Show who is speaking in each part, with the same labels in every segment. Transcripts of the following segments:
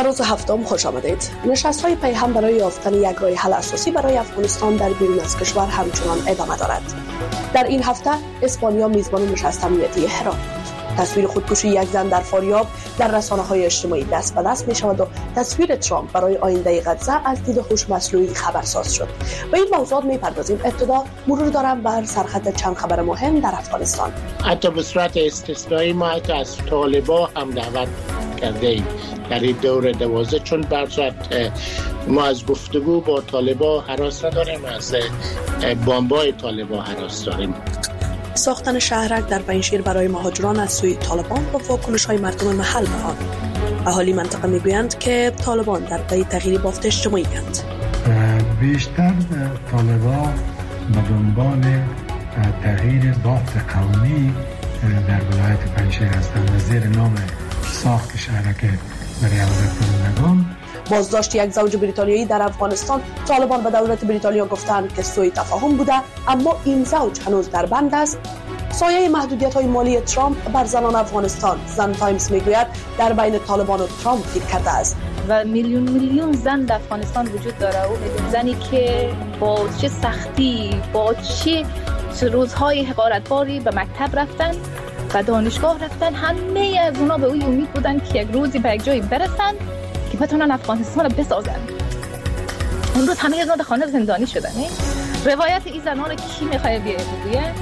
Speaker 1: به روز هفتم خوش آمدید. نشست‌های پیهم برای یافتن یک راه حل اساسی برای افغانستان در بیرون از کشور همچنان ادامه دارد. در این هفته اسپانیا میزبان نشست امنیتی هرات بود. تصویر خودکشی یک زن در فاریاب در رسانه‌های اجتماعی دست به دست می‌شود و تصویر ترامپ برای آینده غزه از دید هوش مصنوعی خبرساز شد. به این موضوعات می‌پردازیم. ابتدا مرور دارم بر سرخط چند خبر مهم در افغانستان.
Speaker 2: حتی به صورت استثنایی ما از طالبان هم دعوت کرده ایم در این دور 12 چون برصورت ما از گفتگو با طالبان هراس نداریم، از بمبای طالبان هراس داریم.
Speaker 1: ساختن شهرک در پنجشیر برای مهاجران از سوی طالبان و واکنش‌های مردم محل به آن. اهالی منطقه میگویند که طالبان در پی تغییر بافت اجتماعی اند.
Speaker 3: بیشتر طالبان به دنبال تغییر بافت قومی در ولایت پنجشیر هستند و زیر نام ساخت شهرک برای آزادگان.
Speaker 1: بازداشت یک زوج بریتانیایی در افغانستان. طالبان به دولت بریتانیا گفتند که سوء تفاهم بوده، اما این زوج هنوز در بند است. سایه محدودیت‌های مالی ترامپ بر زنان افغانستان. زن تایمز میگوید در بین طالبان و ترامپ گیر کرده است.
Speaker 4: و میلیون زن در افغانستان وجود داره و زنی که با چه سختی، با چه روزهای حقارتباری به مکتب رفتن و دانشگاه رفتن، همه از اونا به اوی امید بودن که یک روزی به یک جایی برسن که بتونن افغانستان رو بسازن. اون روز همه از اونا در خانه زندانی شدن. روایت این زنان رو کی میخواد بگه؟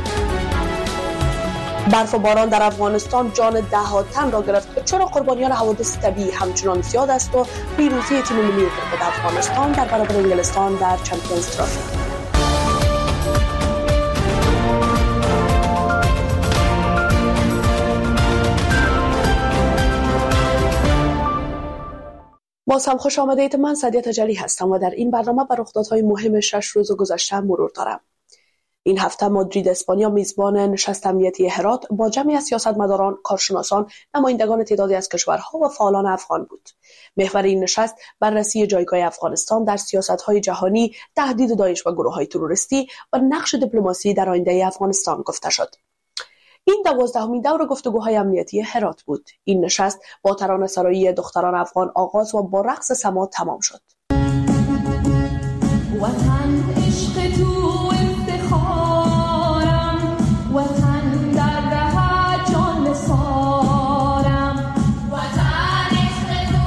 Speaker 1: برف و باران در افغانستان جان ده‌ها تن را گرفت. چرا قربانیان حوادث طبیعی همچنان زیاد است و پیروزی تیم ملی کرکت افغانستان در برابر انگلستان در چمپیونز ترافی. باز هم خوش آمدید. من سعدیه تجلی هستم و در این برنامه بر رخدادهای مهم 6 روز گذشته مرور دارم. این هفته مادرید اسپانیا میزبان نشست امنیتی هرات با جمعی از سیاستمداران، کارشناسان، نمایندگان تعدادی از کشورها و فعالان افغان بود. محور این نشست بررسی جایگاه افغانستان در سیاست‌های جهانی، تهدید داعش و گروه‌های تروریستی و نقش دیپلماسی در آینده افغانستان گفته شد. این 12مین دور گفتگوهای امنیتی هرات بود. این نشست با ترانه‌سرایی دختران افغان آغاز و با رقص سما تمام شد. وطن عشق تو افتخارم، وطن در ره جان سارم، وطن عشق تو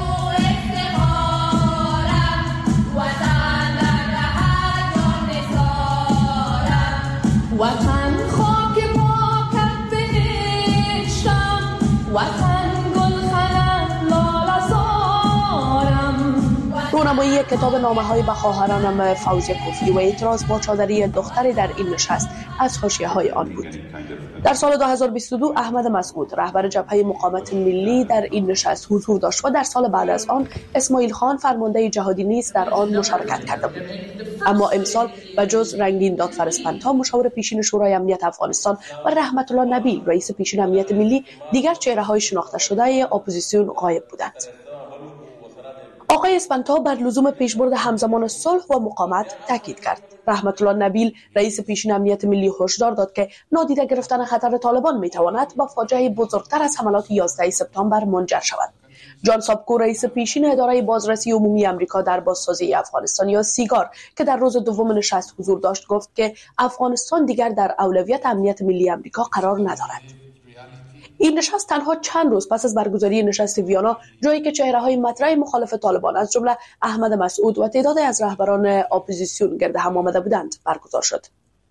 Speaker 1: افتخارم، وطن در ره جان سارم، وطن خاک پاکت بهشتم، وطن گلخنت لاله زارم. رونمایی کتاب نامه‌های به خواهرانم فوزیه کوفی و اعتراض با چادری دختری در این نشست از حاشیه‌های آن بود. در سال 2022 احمد مسعود رهبر جبهه مقاومت ملی در این نشست حضور داشت و در سال بعد از آن اسماعیل خان فرمانده جهادی نیز در آن مشارکت کرده بود. اما امسال به جز رنگین دادفر اسپنتا مشاور پیشین شورای امنیت افغانستان و رحمت الله نبیل رئیس پیشین امنیت ملی، دیگر چهره‌های شناخته شده اپوزیسیون غایب بودند. آقای اسپنتا بر لزوم پیشبرد همزمان صلح و مقاومت تاکید کرد. رحمت الله نبیل رئیس پیشین امنیت ملی هشدار داد که نادیده گرفتن خطر طالبان میتواند به فاجعه بزرگتر از حملات 11 سپتامبر منجر شود. جان سابکو رئیس پیشین اداره بازرسی عمومی آمریکا در بازسازی افغانستان یا سیگار که در روز دوم نشست حضور داشت گفت که افغانستان دیگر در اولویت امنیت ملی آمریکا قرار ندارد. این نشست تنها چند روز پس از برگزاری نشست ویانا، جایی که چهره‌های مطرح مخالف طالبان از جمله احمد مسعود و تعدادی از رهبران اپوزیسیون گرد هم آمده بودند، برگزار شد.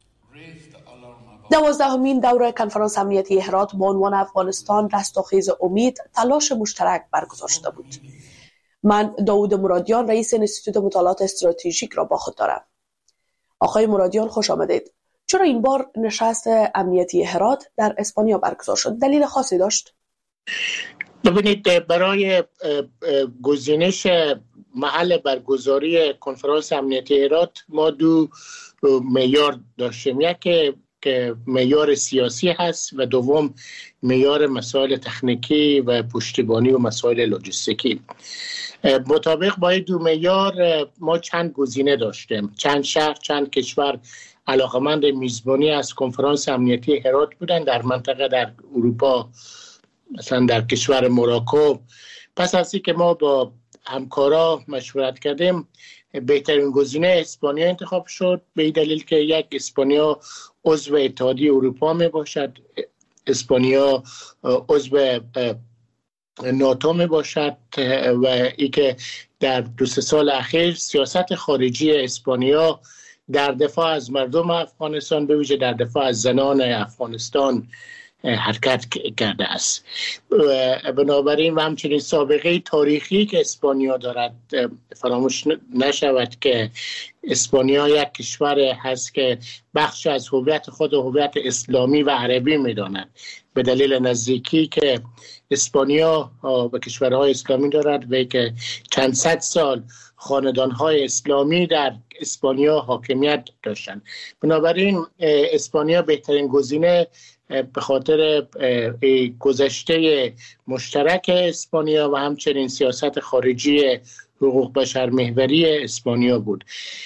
Speaker 1: 12مین دوره کنفرانس امنیتی هرات با عنوان افغانستان رستاخیز امید، تلاش مشترک برگزار شده بود. من داوود مرادیان رئیس انستیتوت مطالعات استراتژیک را با خود دارم. آقای مرادیان خوش آمدید. چرا این بار نشست امنیتی هرات در اسپانیا برگزار شد؟ دلیل خاصی داشت؟
Speaker 2: ببینید، برای گزینش محل برگزاری کنفرانس امنیتی هرات ما دو معیار داشتیم. یک که معیار سیاسی هست و دوم معیار مسائل تکنیکی و پشتیبانی و مسائل لوجستیکی. مطابق با این دو معیار ما چند گزینه داشتیم. چند شهر، چند کشور علاقمند میزبانی از کنفرانس امنیتی هرات بودن در منطقه، در اروپا، مثلا در کشور موراکو، پس از اینکه ما با همکارا مشورت کردیم، بهترین گزینه اسپانیا انتخاب شد، به این دلیل که یک، اسپانیا عضو اتحادیه اروپا می باشد، اسپانیا عضو ناتو می باشد و ای که در 2-3 سال اخیر سیاست خارجی اسپانیا در دفاع از مردم افغانستان، به ویژه در دفاع از زنان افغانستان حرکت کرده است. بنابراین و همچنین سابقه تاریخی که اسپانیا دارد، فراموش نشود که اسپانیا یک کشور هست که بخش از هویت خود هویت اسلامی و عربی می‌داند، به دلیل نزدیکی که اسپانیا به کشورهای اسلامی دارد و که چند صد سال خاندان‌های اسلامی در اسپانیا حاکمیت داشتند. بنابراین اسپانیا بهترین گزینه به خاطر گذشته مشترک اسپانیا و همچنین سیاست خارجی حقوق بشر محوری اسپانیا بود.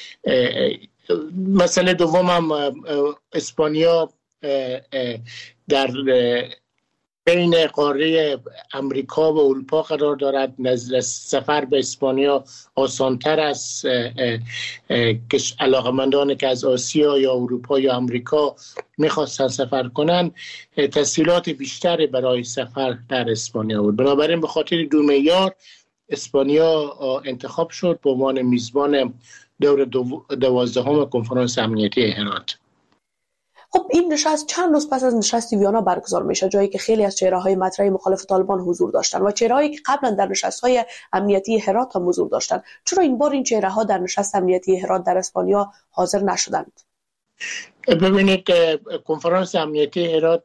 Speaker 2: مسئله دوم هم اسپانیا در بین قاره امریکا و اروپا قرار دارد. سفر به اسپانیا آسانتر است. علاقمندانی که از آسیا یا اروپا یا امریکا میخواستن سفر کنن، تسهیلات بیشتری برای سفر در اسپانیا بود. بنابراین به خاطر دو معیار اسپانیا انتخاب شد به عنوان میزبان دور 12 کنفرانس امنیتی هرات.
Speaker 5: خب این نشست چند روز پس از نشست ویانا برگزار میشه، جایی که خیلی از چهره‌های مطرح مخالف طالبان حضور داشتن و چهره‌هایی که قبلا در نشست‌های امنیتی هرات هم حضور داشتن. چرا این بار این چهره‌ها در نشست امنیتی هرات در اسپانیا حاضر نشدند؟
Speaker 2: ببینید، کنفرانس امنیتی هرات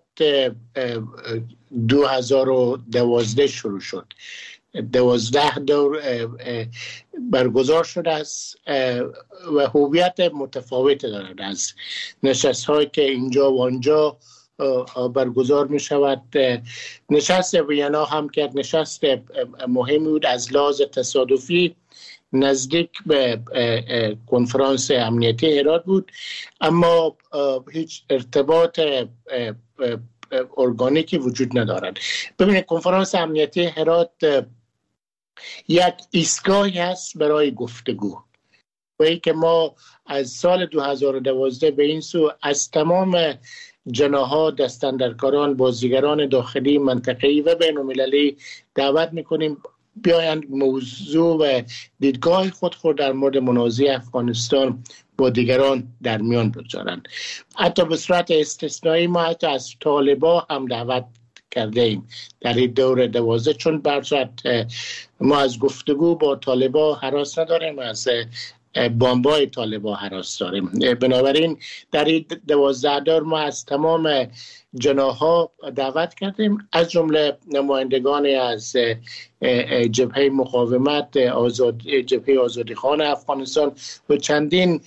Speaker 2: 2012 شروع شد. 12 دور برگزار شده است و هویت متفاوت دارد از نشست‌هایی که اینجا و آنجا برگزار می شود. نشست وینا هم که نشست مهمی بود از لحاظ تصادفی، نزدیک به کنفرانس امنیتی هرات بود، اما هیچ ارتباط ارگانیکی وجود ندارد. ببینید، کنفرانس امنیتی هرات یک ایستگاهی است برای گفتگو و ای که ما از سال 2012 به این سو از تمام جناح‌ها، دستاندرکاران، بازیگران داخلی، منطقه‌ای و بین‌المللی دعوت می‌کنیم بیایند موضوع و دیدگاه خود در مورد منازعه افغانستان با دیگران در میان بگذارند. حتی به صورت استثنایی ما حتی از طالبان هم دعوت کرده ایم در این دور 12، چون برصورت ما از گفتگو با طالبان هراس نداریم، از بمبای طالبان هراس داریم. بنابراین در این 12 دور ما از تمام جناح‌ها دعوت کردیم، از جمله نمایندگانی از جبهه مقاومت، جبهه آزادیخوان افغانستان و چندین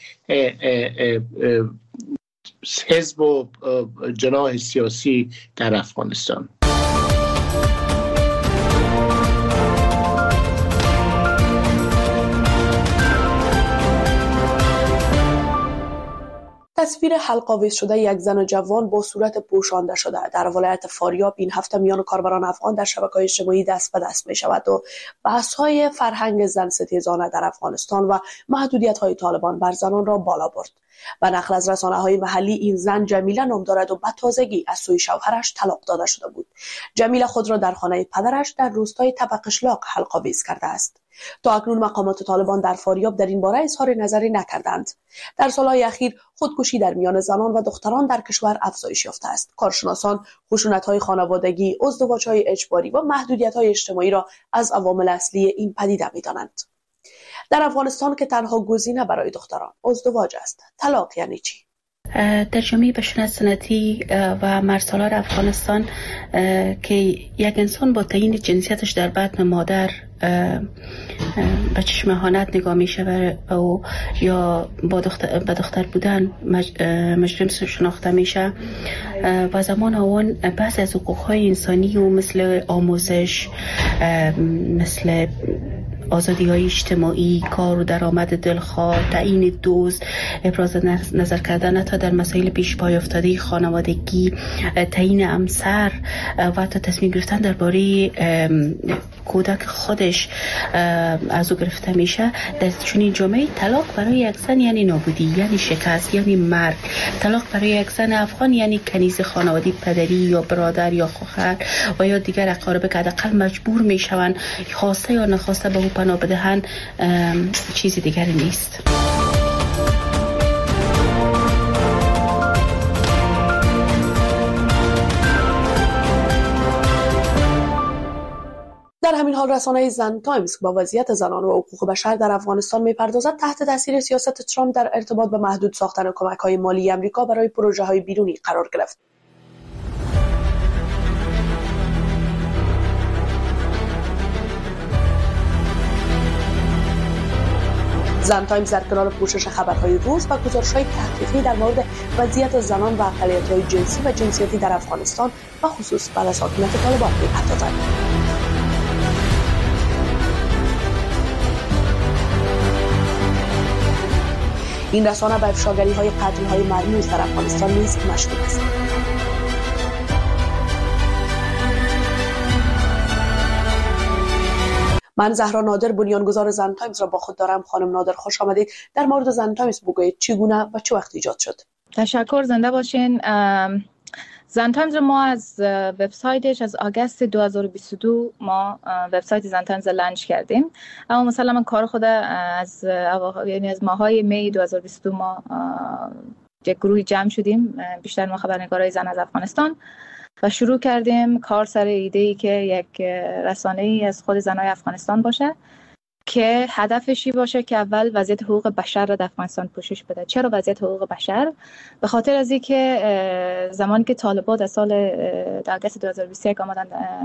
Speaker 2: حزب و جناح سیاسی در افغانستان.
Speaker 5: تصویر حلق‌آویز شده یک زن جوان با صورت پوشانده شده در ولایت فاریاب این هفته میان کاربران افغان در شبکه‌های اجتماعی دست به دست می‌شود و بحث‌های فرهنگ زن ستیزانه در افغانستان و محدودیت‌های طالبان بر زنان را بالا برد. و نقل از رسانه‌های محلی این زن جمیله نام دارد و به تازگی از سوی شوهرش طلاق داده شده بود. جمیله خود را در خانه پدرش در روستای تبقشلاق حلق‌آویز کرده است. تا اکنون مقامات طالبان در فاریاب در این باره اظهار نظری نکردند. در سالهای اخیر خودکشی در میان زنان و دختران در کشور افزایش یافته است. کارشناسان خشونت‌های خانوادگی، ازدواج‌های اجباری و محدودیت‌های اجتماعی را از عوامل اصلی این پدیده می‌دانند. در افغانستان که تنها گزینه برای دختران ازدواج است، طلاق یعنی چی؟
Speaker 6: در جامعه بشنه سنتی و مرسالار افغانستان که یک انسان با تعیین جنسیتش در بطن مادر به چشم اهانت نگاه میشه و یا به دختر بودن مجرم شناخته میشه و زمان آن بعضی از حقوقهای انسانی و مثل آموزش، مثل آزادی‌های اجتماعی، کار و درآمد دلخواه، تعیین دوست، ابراز نظر کردن تا در مسائل پیش پای افتاده خانوادگی، تعیین همسر و حتی تصمیم گرفتن درباره کودک خودش از او گرفته میشه، در چنین جامعه طلاق برای یک زن یعنی نابودی، یعنی شکست، یعنی مرگ. طلاق برای یک زن افغان یعنی کنیز خانوادگی، پدری یا برادر یا خواهر و یا دیگر اقارب که حداقل مجبور میشوند خواسته یا نخواسته به او پناه بدهند، چیزی دیگری نیست.
Speaker 5: در همین حال رسانه زن تایمز با وضعیت زنان و حقوق بشر در افغانستان می‌پردازد تحت تاثیر سیاست ترامپ در ارتباط به محدود ساختن کمک‌های مالی آمریکا برای پروژه‌های بیرونی قرار گرفت. زن تایمز در کنار پوشش خبرهای روز و گزارش‌های تحقیقی در مورد وضعیت زنان و اقلیت‌های جنسی و جنسیتی در افغانستان و خصوص بعد از حاکمیت طالبان می‌پردازد. این رسانه به افشاگری‌های قتل‌های مرموز در افغانستان نیز مشغول است. من زهرا نادر، بنیانگذار زن تایمز را با خود دارم. خانم نادر خوش آمدید. در مورد زن تایمز بگویید چگونه و چه وقت ایجاد شد؟
Speaker 4: تشکر، زنده باشین. زن تایمز رو ما از وبسایتش از آگوست 2022 ما وبسایت زن تایمز لانچ کردیم، اما مثلا من کار خود از ماهای می 2022 ما یک گروهی جمع شدیم، بیشتر ما خبرنگارای زن از افغانستان، و شروع کردیم کار سر ایده‌ای که یک رسانه‌ای از خود زنای افغانستان باشه که هدفشی باشه که اول وضعیت حقوق بشر را در افغانستان پوشش بده. چرا وضعیت حقوق بشر؟ به خاطر از اینکه زمانی که طالبان در سال آگوست 2021 آمدن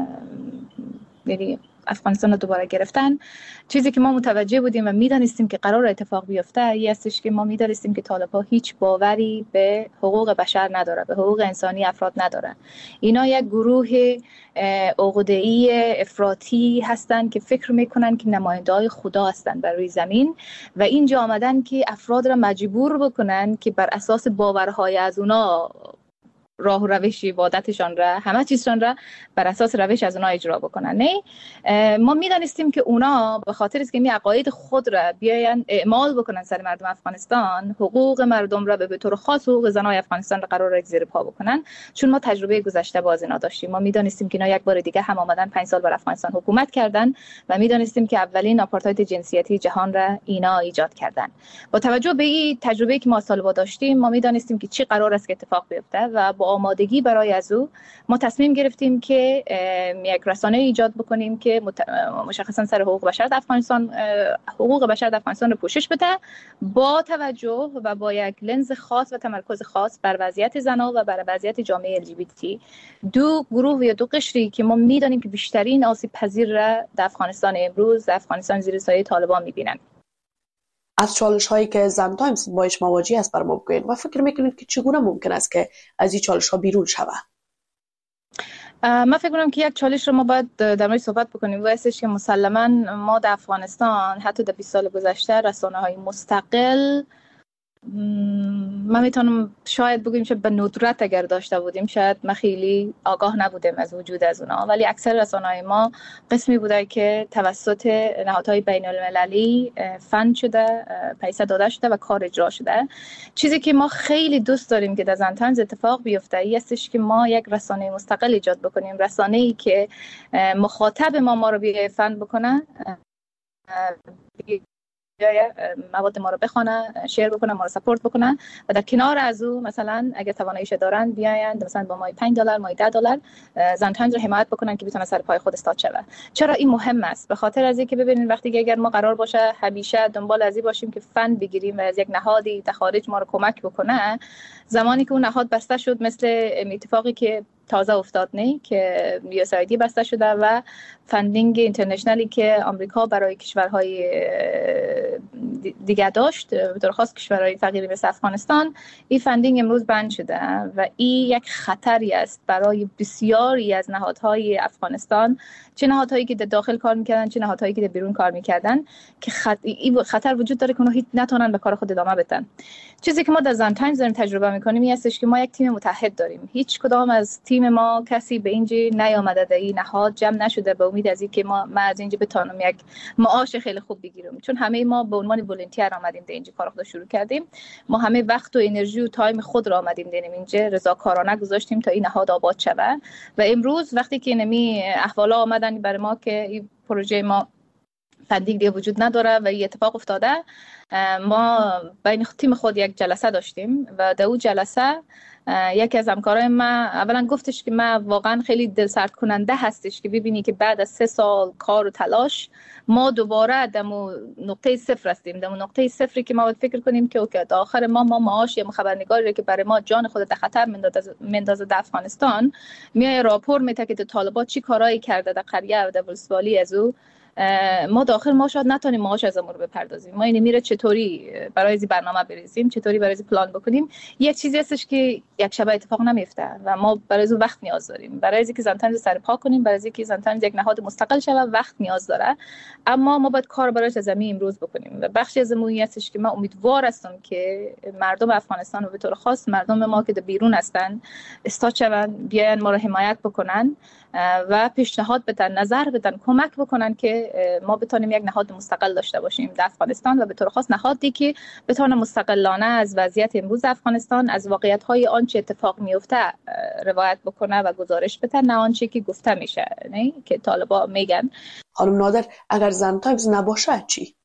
Speaker 4: یعنی افغانستان رو دوباره گرفتن، چیزی که ما متوجه بودیم و میدانستیم که قرار اتفاق بیفته این استش که ما میدانستیم که طالبان هیچ باوری به حقوق بشر نداره، به حقوق انسانی افراد نداره. اینا یک گروه عقده‌ای افراطی هستند که فکر میکنن که نماینده‌های خدا هستند بر روی زمین و اینجا آمدن که افراد را مجبور بکنن که بر اساس باورهای از اونا راه و روش عبادتشان را، همه چیزشان را بر اساس روش از اونا اجرا بکنن. نه، ما میدانستیم که اونا به خاطر از که می عقاید خود را بیاین اعمال بکنن سر مردم افغانستان، حقوق مردم را به طور خاص حقوق زنای افغانستان را قرار زیر پا بکنن. چون ما تجربه گذشته باز اینا داشتیم، ما میدانستیم که اینا یک بار دیگه هم آمدن 5 سال بر افغانستان حکومت کردن و میدانستیم که اولین آپارتاید جنسیتی جهان را اینا ایجاد کردن. با توجه به این تجربه که ما سال‌ها داشتیم، ما میدانستیم که چی قرار است که اتفاق بیفته و آمادگی برای از او ما تصمیم گرفتیم که یک رسانه ایجاد بکنیم که مشخصا سر حقوق بشر در افغانستان، حقوق بشر در افغانستان رو پوشش بده، با توجه و با یک لنز خاص و تمرکز خاص بر وضعیت زنان و بر وضعیت جامعه LGBT، دو گروه یا دو قشری که ما میدانیم که بیشترین آسیب پذیر را در افغانستان امروز، در افغانستان زیر سایه طالبان میبینن.
Speaker 5: از چالش هایی که زن تایمز باش مواجه است برام بگوین و فکر میکنید که چگونه ممکن است که از این چالش ها بیرون شود؟
Speaker 4: من فکر کنم که یک چالش رو ما باید در مورد صحبت بکنیم و استش که مسلما ما در افغانستان حتی در 20 سال گذشته رسانه های مستقل، من میتونم شاید بگویم که به ندرت اگر داشته بودیم شاید ما خیلی آگاه نبودیم از وجود از اونا، ولی اکثر رسانه‌های ما قسمی بوده که توسط نهادهای بین المللی فند شده، پیسه داده شده و کار اجرا شده. چیزی که ما خیلی دوست داریم که در زن تایمز اتفاق بیفته این استش که ما یک رسانه مستقل ایجاد بکنیم، رسانه‌ای که مخاطب ما رو بیای فند بکنه، مواد ما رو بخونن، شیر بکنن، ما رو سپورت بکنن و در کنار از او مثلا اگه تواناییش دارن بیاین مثلا با مای $5 مای $10 زن تایمز رو حمایت بکنن که بتونه سر پای خود استاد شه. چرا این مهم است؟ به خاطر از اینکه ببینید وقتی که اگر ما قرار باشه همیشه دنبال از این باشیم که فند بگیریم و از یک نهادی در خارج ما رو کمک بکنه، زمانی که اون نهاد بسته شد، مثل اتفاقی که تازه افتاد نه که USAID بسته شده و فندینگ اینترنشنالی که آمریکا برای کشورهای دیگه داشت، به طور خاص کشورهای فقیری مثل افغانستان، این فندینگ امروز بند شده و این یک خطری است برای بسیاری از نهادهای افغانستان، چه نهادهایی که در داخل کار میکردن چه نهادهایی که در بیرون کار میکردن، که این خطر وجود داره که اونها هیچ نتونن به کار خود ادامه بدن. چیزی که ما در زن تایمز داریم تجربه میکنیم این هستش که ما یک تیم متحد داریم. هیچ کدام از تیم ما کسی به اینجا نیامده، در این نهاد جمع نشده به امید از اینکه ما از اینجا بتونم یک معاش خیلی خوب بگیرم، چون همه ما به عنوان ولنتیر آمدیم در اینجا کار خود شروع کردیم. ما همه وقت و انرژی و تایم خود را آمدیم دادیم اینجا، رضاکارانه گذاشتیم تا این نهاد آباد شود. و امروز وقتی که نمی احوالا آمدن برای ما که این پروژه ما فندینگ دیگه وجود نداره و این اتفاق افتاده، ما بین تیم خود یک جلسه داشتیم و در اون جلسه یکی از همکارای ما اولا گفتش که ما واقعا خیلی دلسرد کننده هستش که ببینی که بعد از 3 سال کار و تلاش ما دوباره در نقطه صفر هستیم، در نقطه صفری که ما باید فکر کنیم که اوکی تا آخر ما معاش یا خبرنگاری که برای ما جان خود در خطر مندازه در افغانستان میای راپور میده که طالبان چی کارایی کرده در قریه و در ولسوالی از او، ما داخل ما شاید نتونیم معاش از امور بپردازیم. ما این میره چطوری برای این برنامه بریزیم، چطوری برای این پلان بکنیم. یک چیزی هستش که یک شب اتفاق نمیفته و ما برای این وقت نیاز داریم، برای اینکه زنتانز سر پا کنیم، برای اینکه زنتانز یک نهاد مستقل شه وقت نیاز داره. اما ما باید کار برای زمین امروز بکنیم و بخشی از موضوع هستش که ما امیدوار هستم که مردم افغانستان و به طور خاص مردم ما که در بیرون هستن استاد شون، بیاین ما رو حمایت بکنن و پیشنهاد بدن، نظر بدن، کمک بکنن که ما بتونیم یک نهاد مستقل داشته باشیم در افغانستان و به طور خاص نهادی که بتونه مستقلانه از وضعیت امروز افغانستان، از واقعیت‌های آنچه اتفاق میفته روایت بکنه و گزارش بده، نه آنچه که گفته میشه، نه که طالبان میگن.
Speaker 5: خانم نادر، اگر زن تایمز نباشه چی؟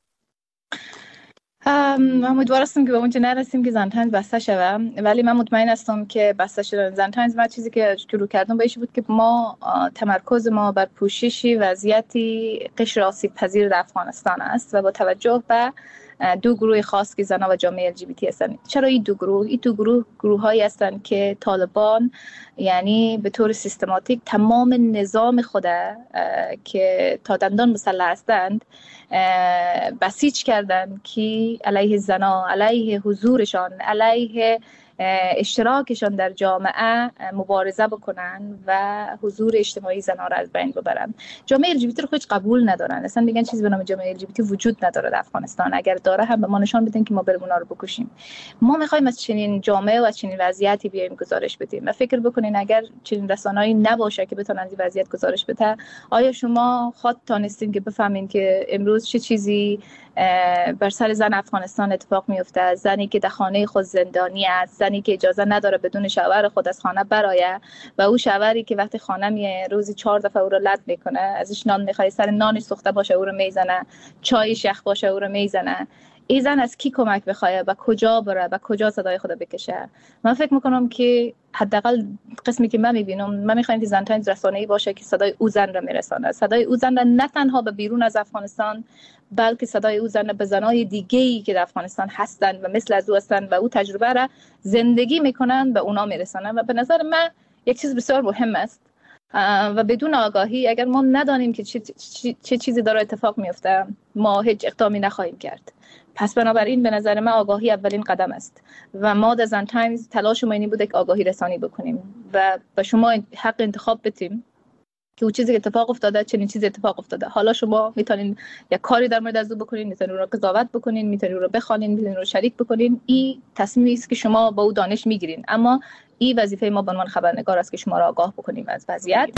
Speaker 4: من امیدوار هستم که به اونجا نرسیم که زن تایمز بسته شوه، ولی من مطمئن هستم که بسته شدن زن تایمز ما چیزی که شروع کردم بهش بود که ما تمرکز ما بر پوشش وضعیتی قشر آسیب پذیر در افغانستان است و با توجه به 2 گروه خاص که زنان و جامعه LGBT هستند. چرا این دو گروه گروهایی هستند که طالبان یعنی به طور سیستماتیک تمام نظام خود که تا دندان مسلح هستند بسیج کردند که علیه زنان، علیه حضورشان، علیه اشتراکشان در جامعه مبارزه بکنن و حضور اجتماعی زنان را از بین ببرن. جامعه LGBT رو خودش قبول ندارن، اصلا میگن چیزی به نام جامعه LGBT وجود نداره در افغانستان، اگر داره هم به ما نشان بدن که ما بریم اونا رو بکشیم. ما میخوایم از چنین جامعه و از چنین وضعیتی بیایم گزارش بدیم و فکر بکنین اگر چنین رسانه‌ای نباشه که بتونن این وضعیت گزارش بده، آیا شما خود تانستین که بفهمین که امروز چه چیزی بر سر زن افغانستان اتفاق میفته؟ زنی که در خانه خود زندانی است، زنی که اجازه نداره بدون شوهر خود از خانه برایه و او شوهری که وقتی خانه میه روزی 4 دفعه او رو لط میکنه، ازش نان میخواد، سر نانش سوخته باشه او رو میزنه، چایش یخ باشه او رو میزنه. این زن از کی کمک بخواد و کجا بره و کجا صدای خود بکشه؟ من فکر میکنم که حداقل قسمی که من میبینم، من میخوام که زن تایمز رسانه‌ای باشه که صدای او زن را میرسانه، صدای او زن را نه تنها به بیرون از افغانستان بلکه صدای او زن به زنای دیگه‌ای که در افغانستان هستند و مثل از او هستند و او تجربه را زندگی میکنن به اونا میرسانه. و به نظر من یک چیز بسیار مهم است و بدون آگاهی اگر ما ندانیم که چه چیزی داره اتفاق میفته ما هیچ اقدامی نخواهیم کرد. پس بنابراین به نظر من آگاهی اولین قدم است و ما در زن تایمز تلاش ما اینی بوده که آگاهی رسانی بکنیم و به شما حق انتخاب بدیم که اون چیزی که اتفاق افتاده چنین چیزی اتفاق افتاده. حالا شما میتونین یک کاری در مورد از او بکنین، میتونین رو قضاوت بکنین، میتونین رو بخوانین، میتونین رو شریک بکنین. این تصمیمی است که شما با او دانش میگیرین، اما این وظیفه ما به عنوان خبرنگار است که شما را آگاه بکنیم از وضعیت.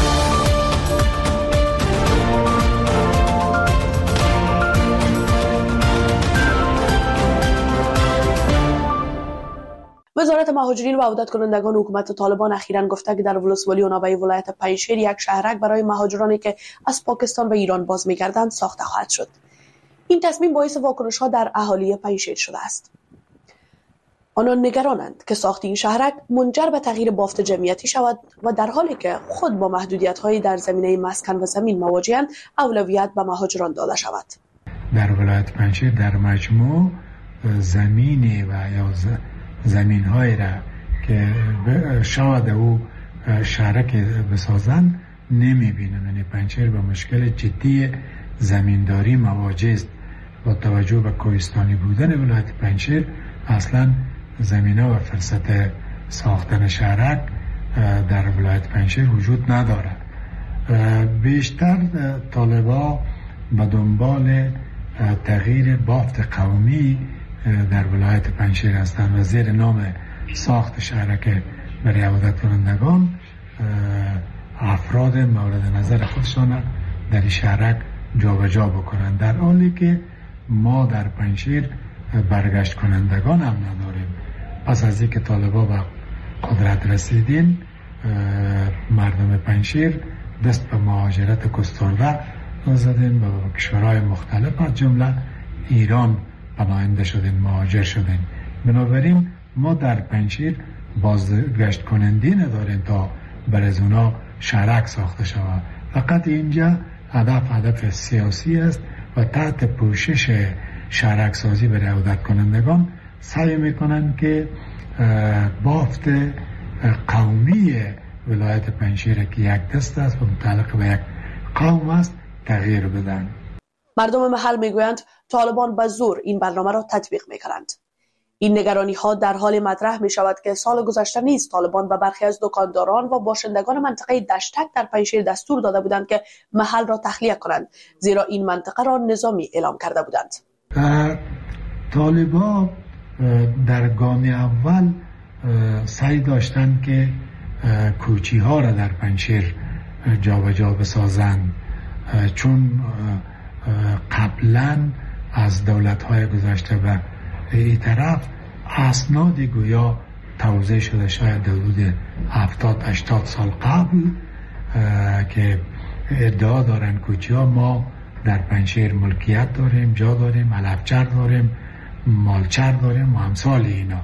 Speaker 5: وزارت مهاجرین و عودت کنندگان حکومت طالبان اخیراً گفته که در ولسوالی و نوبه ولایت پنجشیر یک شهرک برای مهاجرانی که از پاکستان و ایران باز می‌گردند ساخته خواهد شد. این تصمیم باعث واکنش‌ها در اهالی پنجشیر شده است. آنان نگرانند که ساخت این شهرک منجر به تغییر بافت جمعیتی شود و در حالی که خود با محدودیت‌های در زمینه مسکن و زمین مواجهند اولویت به مهاجران داده شود.
Speaker 3: در ولایت پنجشیر در مجموع زمین و یا زمین‌های را که شاید او شهرک بسازند نمی‌بینم. یعنی پنجشیر با مشکل جدی زمینداری مواجه است. با توجه به کوهستانی بودن ولایت پنجشیر اصلا زمینه و فرصت ساختن شهرک در ولایت پنجشیر وجود ندارد. بیشتر طالبا به دنبال تغییر بافت قومی در ولایت پنجشیر هستند و زیر نام ساخت شهرک برای عودت کنندگان افراد مورد نظر خودشان در شهرک جابجا بکنند، در حالی که ما در پنجشیر برگشت کنندگان هم نداریم. پس از اینکه طالبا به قدرت رسیدین، مردم پنجشیر دست به مهاجرت گسترده زدین، به کشورهای مختلف از جمله ایران پناهنده شدین، مهاجر شدین. بنابراین ما در پنجشیر بازگشت کننده نداریم تا بر از اونا شهرک ساخته شود. فقط اینجا هدف سیاسی است و تحت پوشش شهرک سازی برای عودت کنندگان سعی میکنن که بافت قومی ولایت پنجشیر که یک دست است و متعلق به یک قوم است تغییر بدن.
Speaker 5: مردم محل میگویند طالبان به زور این برنامه را تطبیق میکنند. این نگرانی ها در حال مطرح می شود که سال گذشته نیز طالبان به برخی از دکانداران و باشندگان منطقه دشتک در پنجشیر دستور داده بودند که محل را تخلیه کنند، زیرا این منطقه را نظامی اعلام کرده بودند.
Speaker 3: طالبان در گام اول سعی داشتند که کوچی ها را در پنجشیر جابجا بسازند، چون قبلا از دولت های گذشته به این طرف اسنادی گویا توزیع شده شاید حدود 70-80 سال قبل که ادعا دارن کوچی ها ما در پنجشیر ملکیت داریم، جا داریم، علفچر داریم، مالچر داریم و امثال اینا.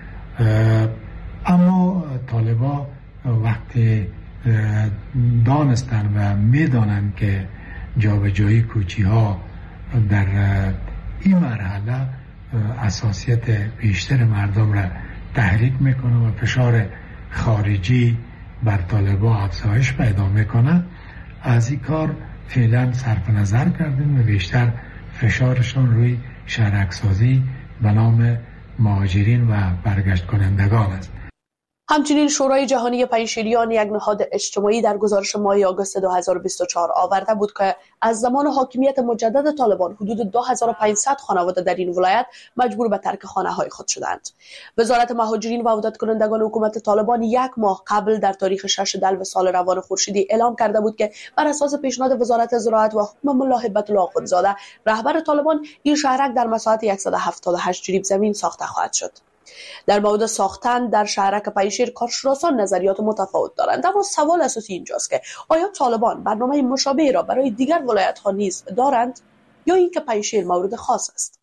Speaker 3: اما طالبا وقتی دانستن و میدانن که جابجایی کوچی ها در این مرحله اساسیت بیشتر مردم را تحریک میکنه و فشار خارجی بر طالبا افزایش پیدا میکنه، از این کار فعلا صرف نظر کردیم و بیشتر فشارشون روی شهرک سازی به نام مهاجرین و برگشت کنندگان است.
Speaker 5: همچنین شورای جهانی پنجشیریان یک نهاد اجتماعی در گزارش ماه آگوست 2024 آورده بود که از زمان حاکمیت مجدد طالبان حدود 2500 خانواده در این ولایت مجبور به ترک خانه‌های خود شدند. وزارت مهاجرین و عودت کنندگان حکومت طالبان یک ماه قبل در تاریخ 6 دلو سال روان خورشیدی اعلام کرده بود که بر اساس پیشنهاد وزارت زراعت و حکم ملا هیبت الله آخوندزاده رهبر طالبان این شهرک در مساحت 178 جریب زمین ساخته خواهد شد. در مورد ساختن در شهرک پنجشیر کارشناسان نظریات متفاوت دارند، اما سوال اساسی اینجاست که آیا طالبان برنامه مشابهی را برای دیگر ولایت‌ها نیز دارند یا اینکه پنجشیر مورد خاص است؟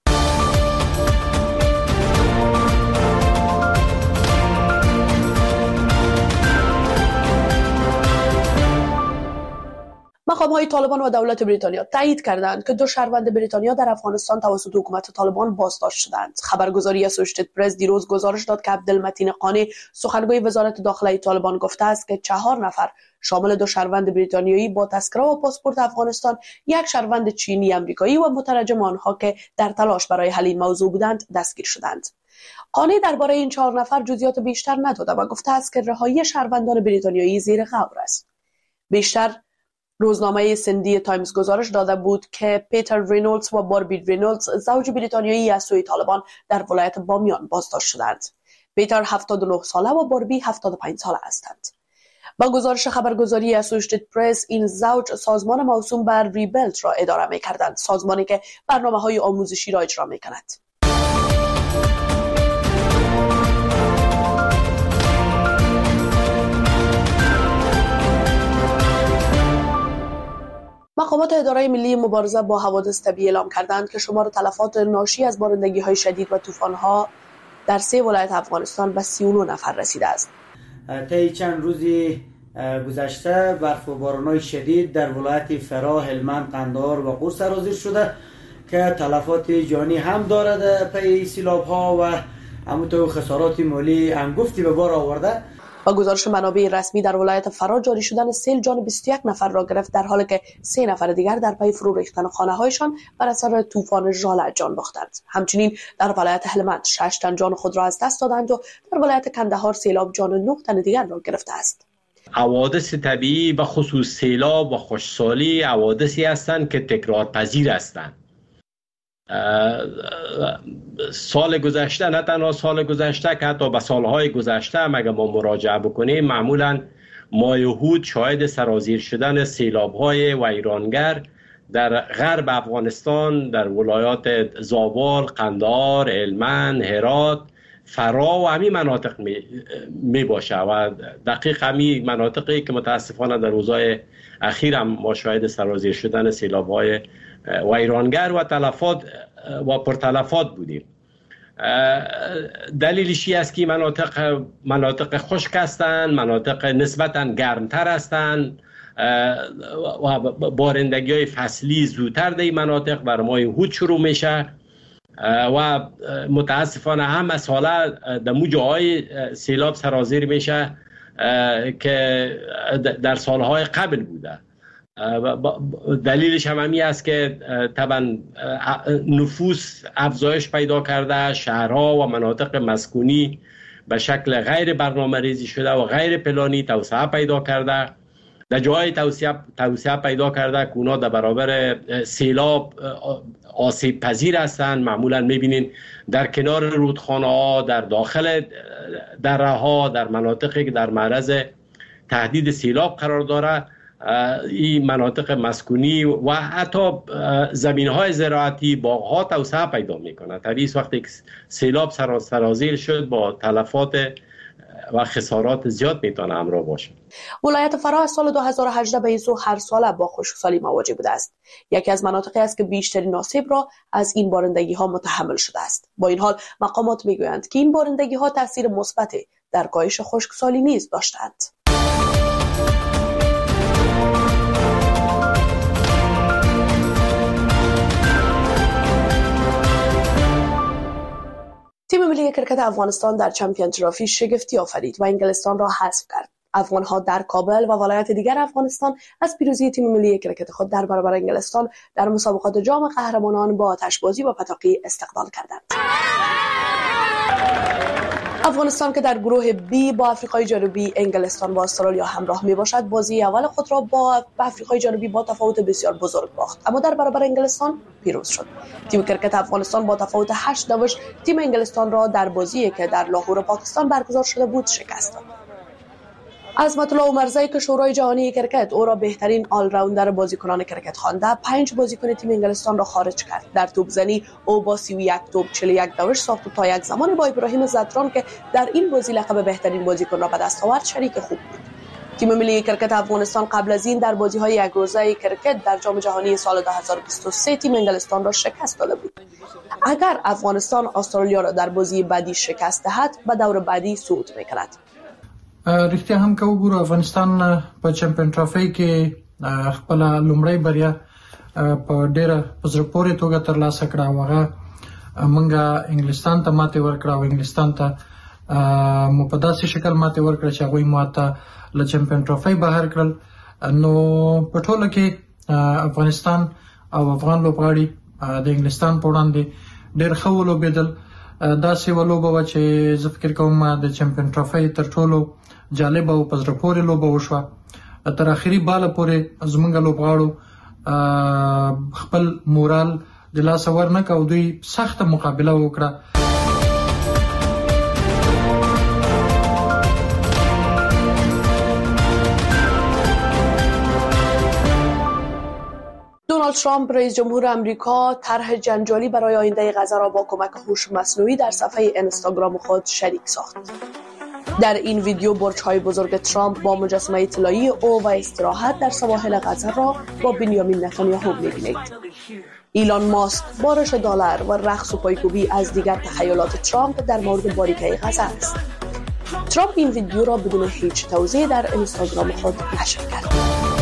Speaker 5: مقام‌های طالبان و دولت بریتانیا تایید کردند که 2 شهروند بریتانیا در افغانستان توسط حکومت طالبان بازداشت شدند. خبرگزاری اسوشیتد پرس دیروز گزارش داد که عبدالمتین قانی سخنگوی وزارت داخله طالبان گفته است که 4 نفر شامل 2 شهروند بریتانیایی با تذکره و پاسپورت افغانستان، 1 شهروند چینی امریکایی و مترجم آنها که در تلاش برای حل این موضوع بودند دستگیر شدند. قانی درباره این 4 نفر جزئیات بیشتر نداده و گفته است که رهایی شهروندان بریتانیایی زیر غور است. بیشتر روزنامه سندی تایمز گزارش داده بود که پیتر رینولدز و باربی رینولدز زوج بریتانیایی از سوی طالبان در ولایت بامیان بازداشت شدند. پیتر 79 ساله و باربی 75 ساله هستند. با گزارش خبرگزاری اسوشیتد پرس این زوج سازمان موسوم بر ریبلت را اداره می‌کردند، سازمانی که برنامه‌های آموزشی را اجرا می‌کند. مقامات اداره ملی مبارزه با حوادث طبیعی اعلام کردند که شمار تلفات ناشی از بارندگی‌های شدید و طوفان‌ها در 3 ولایت افغانستان به 39 نفر رسیده است.
Speaker 7: طی چند روزی گذشته برف و باران‌های شدید در ولایت فراه، هلمند، قندهار و قم سرازیر شده که تلفات جانی هم دارد پی سیلاب‌ها و همونطور خسارات مالی انگفتی به بار آورده.
Speaker 5: با گزارش منابع رسمی در ولایت فراه جاری شدن سیل جان 21 نفر را گرفت، در حالی که 3 نفر دیگر در پی فرو ریختن خانه‌هایشان بر اثر طوفان ژاله جان باختند. همچنین در ولایت هلمند 6 تن جان خود را از دست دادند و در ولایت کندهار سیلاب جان 9 تن دیگر را گرفته است.
Speaker 8: حوادث طبیعی و خصوص سیلاب و خشکسالی حوادثی هستند که تکرارپذیر هستند. سال گذشته، نه تنها سال گذشته که حتی به سالهای گذشته هم اگر ما مراجعه بکنیم، معمولا مایهود شاهد سرازیر شدن سیلاب‌های ویرانگر در غرب افغانستان، در ولایات زابل، قندهار، هلمند، هرات، فرا و همین مناطق می باشه و دقیق همین مناطقی که متاسفانه در روزهای اخیر هم ما شاهد سرازیر شدن سیلاب‌های ویرانگر و تلفات و پرتلفات بودیم. دلیلش است که مناطق خشک هستند، مناطق نسبتاً گرمتر هستند و بارندگی های فصلی زودتر در این مناطق بر ماه هود شروع میشه و متاسفانه هم از حالا در مو جاهای سیلاب سرازیر میشه که در سالهای قبل بوده. دلیلش هم همین است که طبعا نفوس افزایش پیدا کرده، شهرها و مناطق مسکونی به شکل غیر برنامه ریزی شده و غیر پلانی توسعه پیدا کرده. در جای توسعه پیدا کرده که اونا در برابر سیلاب آسیب پذیر هستند. معمولا میبینین در کنار رودخانه ها، در داخل دره ها، در مناطقی که در معرض تهدید سیلاب قرار داره، این مناطق مسکونی و حتی زمین‌های زراعتی، باغ‌ها توسعه پیدا می‌کنه. طبیعی وقتی سیلاب سرازیر شد با تلفات و خسارات زیاد میتونه همراه باشه.
Speaker 5: ولایت فرا از سال 2018 به این سو هر سال با خشکسالی مواجه بوده است. یکی از مناطقی است که بیشترین آسیب را از این بارندگی‌ها متحمل شده است. با این حال مقامات میگویند که این بارندگی‌ها تاثیر مثبتی در کاهش خشکسالی نیز داشتند. تیم ملی کرکت افغانستان در چمپیون ترافی شگفتی آفرید و انگلستان را حذف کرد. افغان‌ها در کابل و ولایت دیگر افغانستان از پیروزی تیم ملی کرکت خود در برابر انگلستان در مسابقات جام قهرمانان با آتشبازی و پتاقی استقبال کردند. افغانستان که در گروه بی با آفریقای جنوبی، انگلستان و استرالیا همراه میباشد، بازی اول خود را با آفریقای جنوبی با تفاوت بسیار بزرگ باخت، اما در برابر انگلستان پیروز شد. تیم کرکت افغانستان با تفاوت 8-0 تیم انگلستان را در بازی که در لاهور پاکستان برگزار شده بود شکست داد. عظمت الله عمرزی که شورای جهانی کرکت او را بهترین آل راوندر بازیکنان کرکت خوانده، 5 بازیکن تیم انگلستان را خارج کرد. در توپزنی او با 31 توپ 41 داوش ساخت و تا یک زمان با ابراهیم زدران که در این بازی لقب بهترین بازیکن را به دست آورد شریک خوب بود. تیم ملی کرکت افغانستان قبل از این در بازی‌های یک روزه کرکت در جام جهانی سال 2023 تیم انگلستان را شکست داده بود. اگر افغانستان استرالیا را در بازی بعدی شکست دهد، به دور بعدی صعود می‌کند.
Speaker 9: رښتیا هم که وګورو افغانستان په چمپیون ټرافي کې خپل لومړی بریا په ډیره په زړه پورې توګه ترلاسه کړه. هغه موږ انګلستان ته ماتې ورکړه او انګلستان ته مو په داسې شکل ماتې ورکړه چې هغوی ماته له چمپیون ټرافي بهر کړل. نو په ټوله کې افغانستان او افغان لوبغاړي د انګلستان په وړاندې ډېر ښه ولوبېدل. داسې ولوبه وه چې زه فکر کوم د چمپیون ټرافي تر ټولو جالبه او په زړه پورې لوبه وشوه. تر اخري باله پورې زموږ لوبغاړو خپل مورال د لاسه ورنه کړ او دوی سخته مقابله وکړه.
Speaker 5: دونالد ترامپ رئیس جمهور آمریکا طرح جنجالی برای آینده غزه را با کمک هوش مصنوعی در صفحه اینستاگرام خود شریک ساخت. در این ویدیو برج‌های بزرگ ترامپ با مجسمه طلایی او و استراحت در سواحل غزه را با بنیامین نتانیاهو می‌بینید. ایلان ماسک بارش دلار و رقص و پایکوبی از دیگر تخیلات ترامپ در مورد باریکه غزه است. ترامپ این ویدیو را بدون هیچ توضیح در اینستاگرام خود نشر کرد.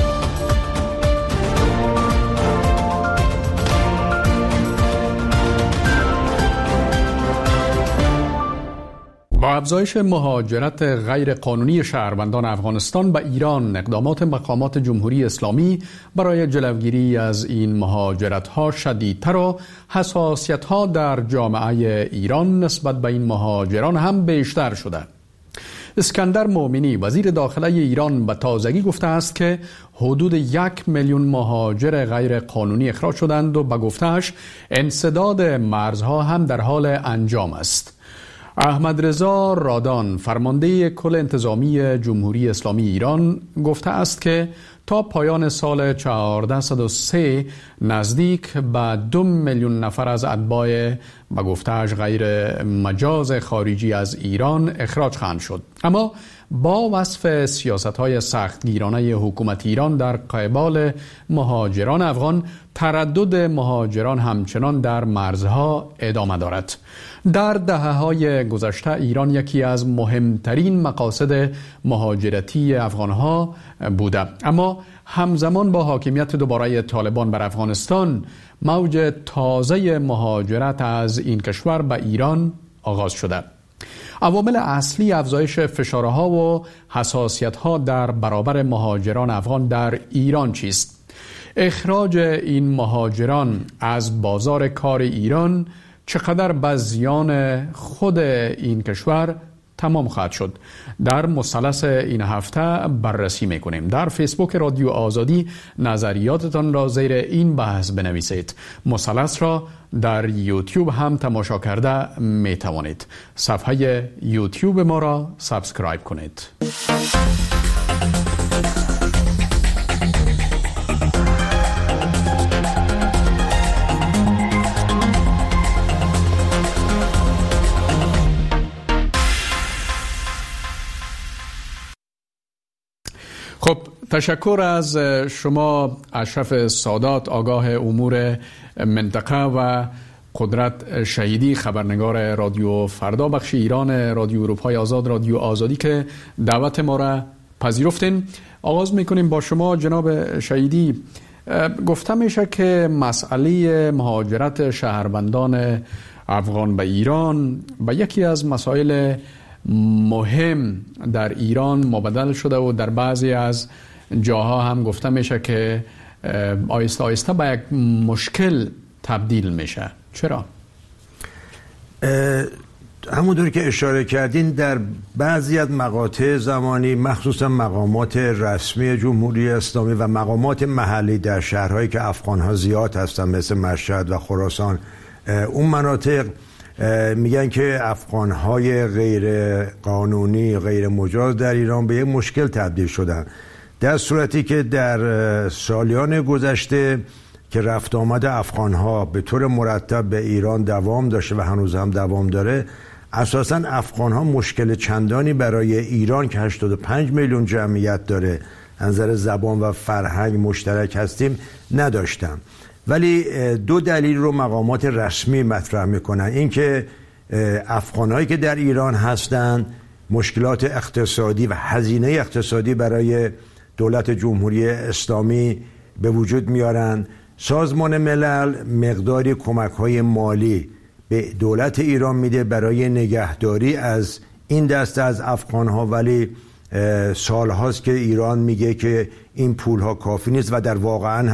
Speaker 10: با افزایش مهاجرت غیرقانونی شهروندان افغانستان به ایران، اقدامات مقامات جمهوری اسلامی برای جلوگیری از این مهاجرت‌ها شدیدتر و حساسیت‌ها در جامعه ایران نسبت به این مهاجران هم بیشتر شده. اسکندر مومنی وزیر داخله ایران به تازگی گفته است که حدود 1 میلیون مهاجر غیر قانونی اخراج شدند و به گفته‌اش انسداد مرزها هم در حال انجام است. احمد رضا رادان فرمانده کل انتظامی جمهوری اسلامی ایران گفته است که تا پایان سال 1403 نزدیک به 2 میلیون نفر از اتباع به گفته‌اش غیر مجاز خارجی از ایران اخراج خواهند شد. اما با وصف سیاست‌های سختگیرانه حکومت ایران در قبال مهاجران افغان، تردد مهاجران همچنان در مرزها ادامه دارد. در دهه‌های گذشته ایران یکی از مهمترین مقاصد مهاجرتی افغان‌ها بوده، اما همزمان با حاکمیت دوباره طالبان بر افغانستان موج تازه مهاجرت از این کشور به ایران آغاز شده. عوامل اصلی افزایش فشارها و حساسیت‌ها در برابر مهاجران افغان در ایران چیست؟ اخراج این مهاجران از بازار کار ایران چقدر به زیان خود این کشور تمام خواهد شد؟ در مثلث این هفته بررسی میکنیم. در فیسبوک رادیو آزادی نظریاتتان را زیر این بحث بنویسید. مثلث را در یوتیوب هم تماشا کرده میتوانید. صفحه یوتیوب ما را سابسکرایب کنید. خب، تشکر از شما اشرف سادات، آگاه امور منطقه و قدرت شهیدی، خبرنگار رادیو فردا بخش ایران رادیو اروپای آزاد، رادیو آزادی، که دعوت ما را پذیرفتین. آغاز میکنیم با شما جناب شهیدی. گفته میشه که مسئله مهاجرت شهروندان افغان به ایران به یکی از مسائل مهم در ایران مبدل شده و در بعضی از جاها هم گفته میشه که آیسته آیسته به یک مشکل تبدیل میشه. چرا؟
Speaker 11: همونطور که اشاره کردین، در بعضی از مقاطع زمانی مخصوصا مقامات رسمی جمهوری اسلامی و مقامات محلی در شهرهایی که افغانها زیاد هستن مثل مشهد و خراسان، اون مناطق میگن که افغانهای غیر قانونی، غیر مجاز در ایران به یک مشکل تبدیل شدن، در صورتی که در سالیان گذشته که رفت آمد افغانها به طور مرتب به ایران دوام داشته و هنوز هم دوام داره، اساساً افغانها مشکل چندانی برای ایران که 85 میلیون جمعیت داره، از نظر زبان و فرهنگ مشترک هستیم، نداشتن. ولی دو دلیل رو مقامات رسمی مطرح میکنن. این که افغانهایی که در ایران هستن مشکلات اقتصادی و هزینه اقتصادی برای دولت جمهوری اسلامی به وجود میارن. سازمان ملل مقداری کمک‌های مالی به دولت ایران میده برای نگهداری از این دسته از افغانها، ولی سالهاست که ایران میگه که این پولها کافی نیست و در واقعا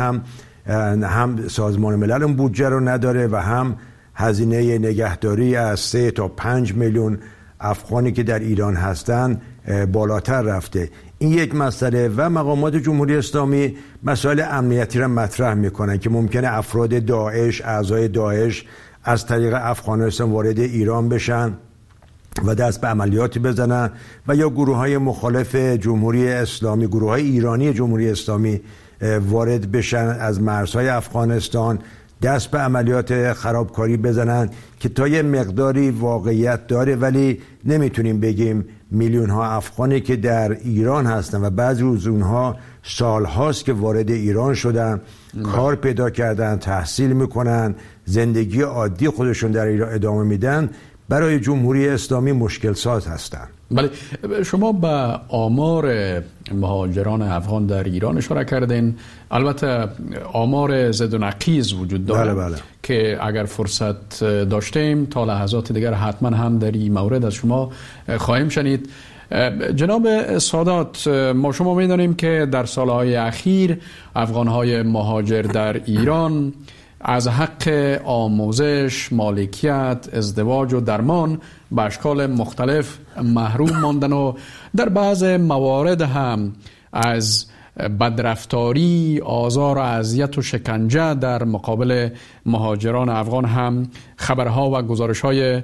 Speaker 11: هم سازمان ملل اون بودجه رو نداره و هم هزینه نگهداری از 3 تا 5 میلیون افغانی که در ایران هستن بالاتر رفته. این یک مسئله. و مقامات جمهوری اسلامی مسائل امنیتی را مطرح میکنن که ممکنه افراد داعش، اعضای داعش از طریق افغانستان وارد ایران بشن و دست به عملیاتی بزنن، و یا گروه های مخالف جمهوری اسلامی، گروه های ایرانی جمهوری اسلامی وارد بشن از مرزهای افغانستان، دست به عملیات خرابکاری بزنن که تا یه مقداری واقعیت داره، ولی نمیتونیم بگیم میلیون ها افغانی که در ایران هستن و بعضی روز اونها سالهاست که وارد ایران شدن، کار پیدا کردن، تحصیل میکنن، زندگی عادی خودشون در ایران ادامه میدن، برای جمهوری اسلامی مشکل ساز هستن.
Speaker 10: بله، شما به آمار مهاجران افغان در ایران اشاره کردین. البته آمار زد و نقیض وجود داره.
Speaker 11: بله.
Speaker 10: که اگر فرصت داشتیم تا لحظات دیگر حتما هم در این مورد از شما خواهیم شنید. جناب سادات، ما شما میدانیم که در سالهای اخیر افغانهای مهاجر در ایران از حق آموزش، مالکیت، ازدواج و درمان به اشکال مختلف محروم ماندن و در بعض موارد هم از بدرفتاری، آزار و اذیت و شکنجه در مقابل مهاجران افغان هم خبرها و گزارش‌های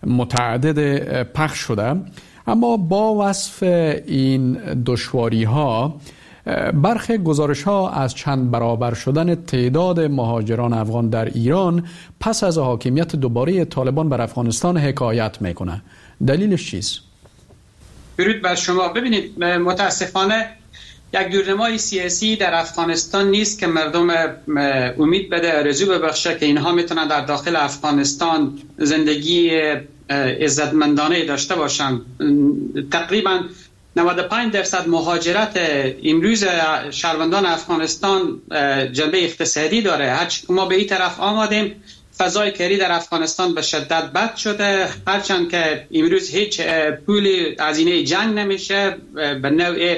Speaker 10: متعدد پخش شده. اما با وصف این دشواری ها، برخی گزارش ها از چند برابر شدن تعداد مهاجران افغان در ایران پس از حاکمیت دوباره طالبان بر افغانستان حکایت میکنه. دلیلش چیست؟
Speaker 12: درود بر شما. ببینید، متاسفانه یک دورنمای سیاسی در افغانستان نیست که مردم امید بده، آرزو ببخشه که اینها میتونن در داخل افغانستان زندگی عزتمندانه داشته باشند. تقریبا 95% مهاجرت امروز شهروندان افغانستان جنبه اقتصادی داره. هرچی ما به این طرف آمدیم، فضای کاری در افغانستان به شدت بد شده، هرچند که امروز هیچ پول هزینه جنگ نمیشه، به نوع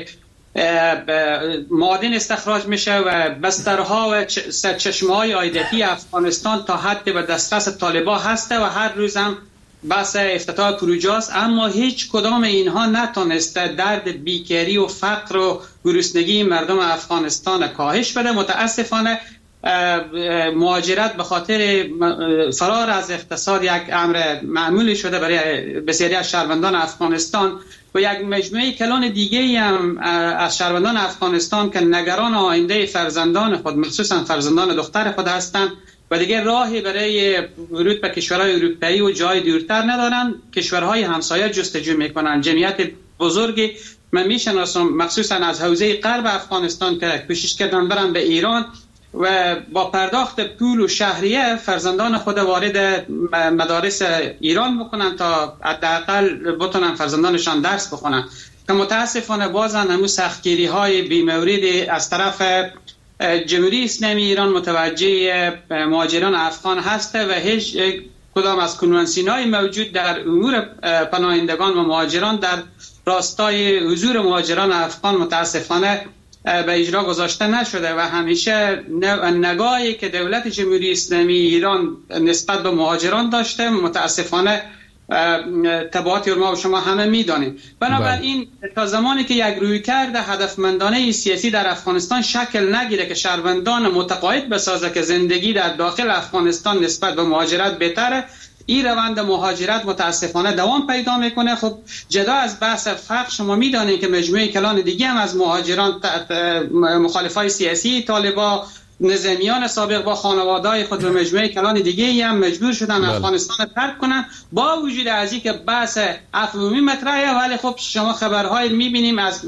Speaker 12: معادن استخراج میشه و بسترها و سرچشمه‌های عایداتی افغانستان تا حد به دسترس طالبان هسته و هر روز هم بحث افتتاح پروژه است، اما هیچ کدام اینها نتونسته درد بیکاری و فقر و گرسنگی مردم افغانستان کاهش بده. متاسفانه مهاجرت به خاطر فرار از اقتصاد یک امر معمولی شده برای بسیاری از شهروندان افغانستان و یک مجموعه کلان دیگه هم از شهروندان افغانستان که نگران آینده فرزندان خود، مخصوصا فرزندان دختر خود هستند و دیگه راهی برای ورود به کشورهای اروپایی و جای دورتر ندارن، کشورهای همسایه جستجو میکنن. جمعیت بزرگی من میشناسم مخصوصا از حوزه غرب افغانستان که کوشش کردن برن به ایران و با پرداخت پول و شهریه فرزندان خود وارد مدارس ایران بکنن تا حداقل بتونن فرزندانشان درس بخونن، که متاسفانه بازن همون سختگیری های بی‌موردی از طرف جمهوری اسلامی ایران متوجه مهاجران افغان هسته و هیچ کدام از کنوانسیون‌های موجود در امور پناهندگان و مهاجران در راستای حضور مهاجران افغان متاسفانه به اجرا گذاشته نشده و همیشه نگاهی که دولت جمهوری اسلامی ایران نسبت به مهاجران داشته متاسفانه تبعاتی رو ما و شما همه میدانیم. بنابراین تا زمانی که یک رویکرد هدفمندانه سیاسی در افغانستان شکل نگیره که شهروندان متقاعد بسازه که زندگی در داخل افغانستان نسبت به مهاجرت بهتره، این روند مهاجرت متاسفانه دوام پیدا میکنه. خب جدا از بحث فقر، شما میدانید که مجموعه کلان دیگه هم از مهاجران مخالفای سیاسی طالبان، نظامیان سابق با خانواده‌های خود و مجموعه کلان دیگه هم مجبور شدن افغانستان ترک کنن، با وجود از اینکه بحث عفوی مطرحه، ولی خب شما خبرهای میبینیم از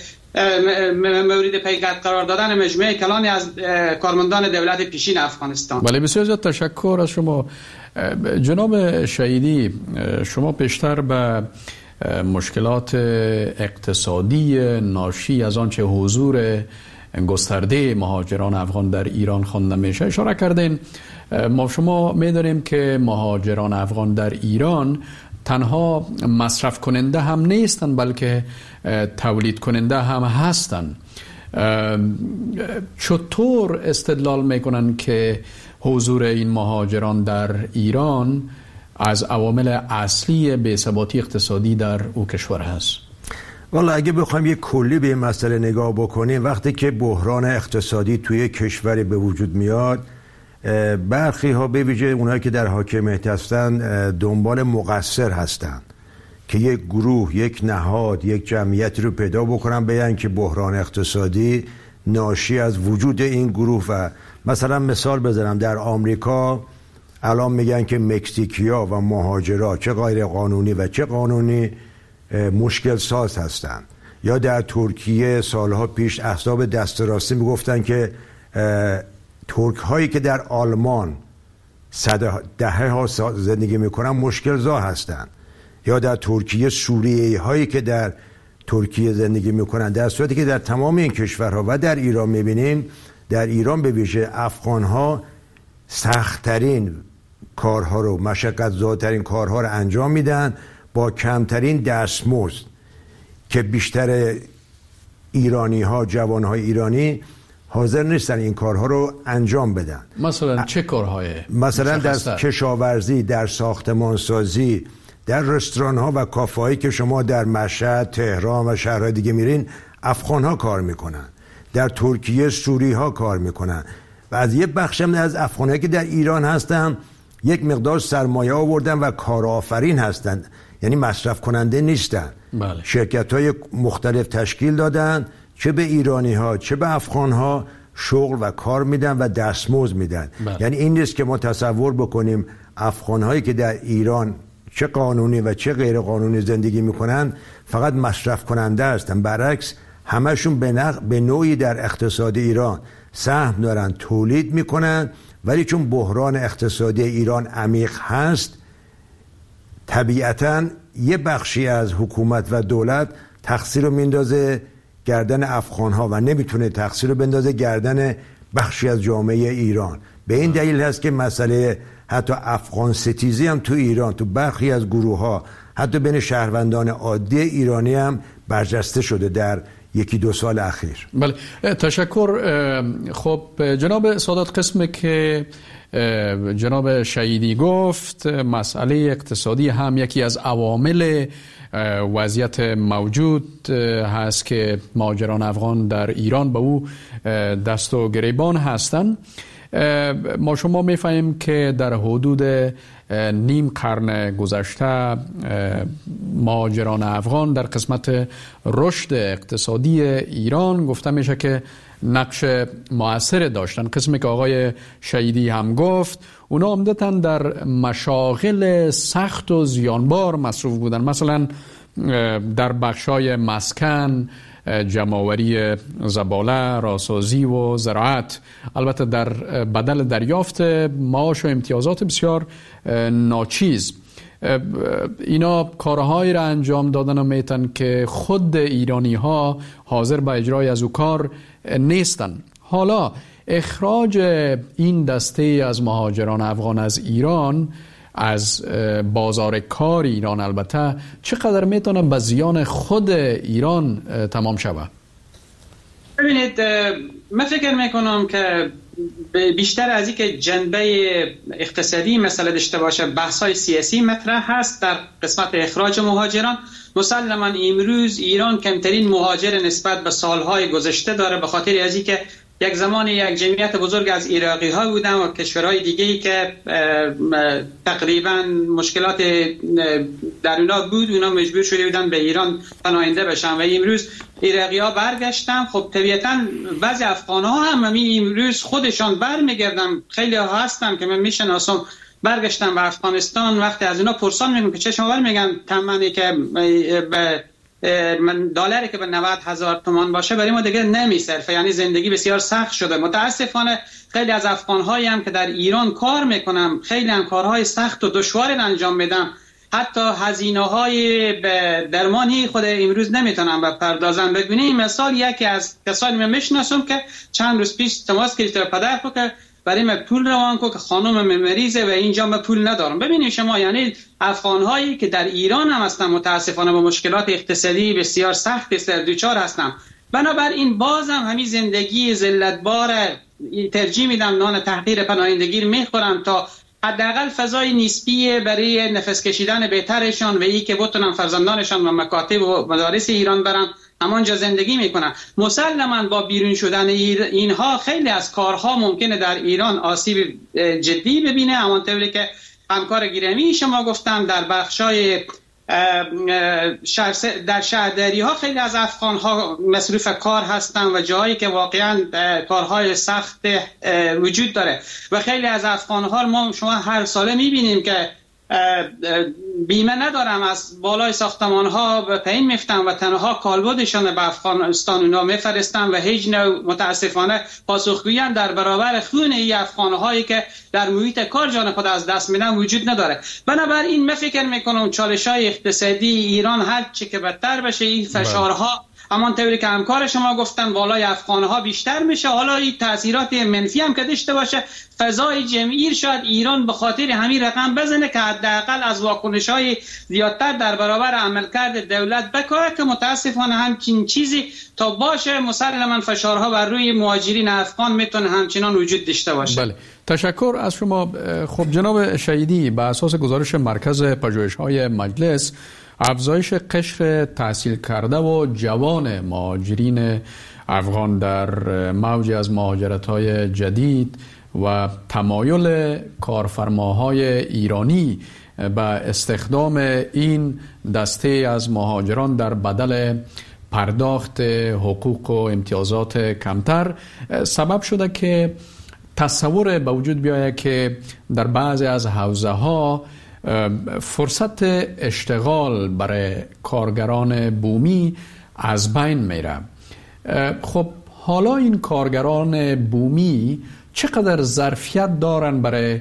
Speaker 12: مورد پیگرد قرار دادن مجموعه کلانی از کارمندان دولت پیشین افغانستان.
Speaker 10: بله، بسیار زیاد تشکر از شما جناب شهیدی. شما پیشتر به مشکلات اقتصادی ناشی از آنچه حضور گسترده مهاجران افغان در ایران خوانده میشه اشاره کردین. ما شما میدانیم که مهاجران افغان در ایران تنها مصرف کننده هم نیستند بلکه تولید کننده هم هستند. چطور استدلال میکنن که حضور این مهاجران در ایران از عوامل اصلی بی‌ثباتی اقتصادی در او کشور هست؟
Speaker 11: والا اگه بخوایم یک کلی به این مسئله نگاه بکنیم، وقتی که بحران اقتصادی توی کشوری به وجود میاد، برخی ها به ویژه اونایی که در حاکمیت هستن دنبال مقصر هستن که یک گروه، یک نهاد، یک جمعیتی رو پیدا بکنن بگن که بحران اقتصادی ناشی از وجود این گروه. و مثلا مثال بزنم، در آمریکا الان میگن که مکزیکیا و مهاجرا چه غیر قانونی و چه قانونی مشکل ساز هستند. یا در ترکیه سالها پیش احزاب دست راستی میگفتن که ترک هایی که در آلمان دهه ها زندگی میکنن مشکل زا هستند. یا در ترکیه سوریه‌ای هایی که در ترکیه زندگی میکنن، در صورتی که در تمام این کشورها و در ایران میبینیم، در ایران به ویژه افغان ها سخت‌ترین کارها رو، مشقت زاترین کارها رو انجام میدن با کمترین دستمزد که بیشتر ایرانی ها، جوان های ایرانی حاضر نیستن این کارها رو انجام بدن.
Speaker 10: مثلا چه کارهای؟
Speaker 11: مثلا در کشاورزی، در ساختمانسازی، در رستوران ها و کافه هایی که شما در مشهد، تهران و شهرهای دیگه میرین، افغان ها کار میکنن. در ترکیه سوری ها کار میکنن و از یه بخشم از افغان هایی که در ایران هستن یک مقدار سرمایه آوردن و کارآفرین هستند، یعنی مصرف کننده نیستن.
Speaker 10: بله.
Speaker 11: شرکت‌های مختلف تشکیل دادن، چه به ایرانی ها چه به افغان ها شغل و کار میدن و دستمزد میدن.
Speaker 10: بله.
Speaker 11: یعنی این نیست که ما تصور بکنیم افغان هایی که در ایران چه قانونی و چه غیر قانونی زندگی میکنن فقط مصرف کننده هستن. برعکس همشون به نوعی در اقتصاد ایران سهم دارن، تولید میکنن، ولی چون بحران اقتصادی ایران عمیق هست طبیعتاً یه بخشی از حکومت و دولت تقصیر رو میندازه گردن افغان‌ها و نمیتونه تقصیر رو بندازه گردن بخشی از جامعه ایران. به این دلیل هست که مسئله حتی افغان ستیزی هم تو ایران تو برخی از گروه‌ها حتی بین شهروندان عادی ایرانی هم برجسته شده در 1-2 سال اخیر.
Speaker 10: بله، تشکر. خب جناب سادات، قسمی که جناب شهیدی گفت مسئله اقتصادی هم یکی از عوامل وضعیت موجود هست که مهاجران افغان در ایران به او دست و گریبان هستند. ما شما می‌فهمیم که در حدود نیم قرن گذشته مهاجران افغان در قسمت رشد اقتصادی ایران گفته میشه که نقش مؤثر داشتن. قسمی که آقای شهیدی هم گفت اونا عمدتاً در مشاغل سخت و زیانبار مصروف بودن، مثلا در بخشای مسکن، جمع‌آوری زباله، راسازی و زراعت، البته در بدل دریافت معاش و امتیازات بسیار ناچیز. اینا کارهایی را انجام دادن و میتن که خود ایرانی ها حاضر به اجرای از او کار نیستن. حالا اخراج این دسته از مهاجران افغان از ایران، از بازار کار ایران، البته چقدر میتونه به زیان خود ایران تمام شود؟
Speaker 12: ببینید، من فکر میکنم که بیشتر از این که جنبه اقتصادی مسئله داشته باشه، بحث‌های سیاسی مطرح هست در قسمت اخراج مهاجران. مسلماً امروز ایران کمترین مهاجر نسبت به سالهای گذشته داره، به خاطر از این که یک زمان یک جمعیت بزرگ از عراقی ها بودن و کشورهای دیگه‌ای که تقریبا مشکلات در اونا بود، اونا مجبور شده بودن به ایران پناهنده بشن و امروز عراقی ها برگشتن. خب طبیعتا بعضی افغان ها هم امروز خودشان برمیگردن، خیلی ها هستن که من میشناسم برگشتن به افغانستان. وقتی از اونا پرسان میگم که چه شما میگن تمنی که من دلاری که به 90,000 تومان باشه برای ما دیگه نمیصرفه، یعنی زندگی بسیار سخت شده. متاسفانه خیلی از افغان‌هایی هم که در ایران کار میکنم خیلی هم کارهای سخت و دشوار انجام میدم، حتی هزینه‌های درمانی خود امروز نمیتونم بپردازم. ببینید مثال یکی از کسانی من میشناسم که چند روز پیش تماس گرفت و پدر کو که برای من پول روان کو که خانم مریضه و اینجا من پول ندارم. ببینید شما، یعنی افغان‌هایی که در ایران هم هستن متاسفانه با مشکلات اقتصادی بسیار سخت دوچار هستن. بنابراین بازم همین زندگی ذلت‌بار ترجیح میدم، نان تحقیر پناهندگی رو میخورم تا حداقل فضای نسبی برای نفس کشیدن بهترشان و این که بتونن فرزندانشان و مکاتب و مدارس ایران برن همانجا زندگی میکنن. مسلماً با بیرون شدن اینها خیلی از کارها ممکنه در ایران آسیب جدی ببینه، همانطوری که همکار گرامی شما گفتم در بخشای در شهرداری ها خیلی از افغان ها مصروف کار هستن و جایی که واقعا کارهای سخت وجود داره و خیلی از افغان ها ما شما هر ساله میبینیم که بیمه ندارم، از بالای ساختمان ها به پایین میفتن و تنها کالبدشان به افغانستان اونا میفرستن و هیچ نوع متاسفانه پاسخگویی در برابر خون این افغان هایی که در محیط کار جان خود از دست میدن وجود نداره. بنابراین من فکر میکنم چالش های اقتصادی ایران هر چی که بدتر بشه این فشارها همانطوری که همکار شما گفتن بالای افغان‌ها بیشتر میشه. حالا این تاثیرات منفی هم که داشته باشه، فضای جمعی شاید ایران به خاطر همین رقم بزنه که حداقل از واکنش‌های زیادتر در برابر عملکرد دولت بکاره که متاسفانه همچین چیزی تا باشه مسلماً فشارها بر روی مهاجرین افغان میتونه همچنان وجود داشته باشه.
Speaker 10: بله، تشکر از شما. خب جناب شهیدی، بر اساس گزارش مرکز پژوهش‌های مجلس، افزایش قشر تحصیل کرده و جوان مهاجرین افغان در موج از مهاجرت‌های جدید و تمایل کارفرماهای ایرانی به استخدام این دسته از مهاجران در بدل پرداخت حقوق و امتیازات کمتر سبب شده که تصور به وجود بیاید که در بعضی از حوزه ها فرصت اشتغال برای کارگران بومی از بین میره. خب حالا این کارگران بومی چقدر ظرفیت دارن برای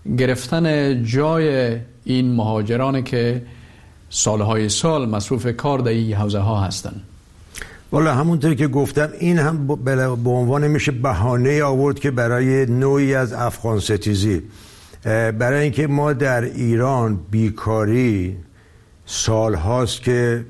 Speaker 10: گرفتن جای این مهاجرانی که سالهای سال مصروف کار در این حوزه ها هستن؟
Speaker 11: والا همونطور که گفتم این هم به عنوان میشه بهانه آورد که برای نوعی از افغان ستیزی، برای اینکه ما در ایران بیکاری سال هاست که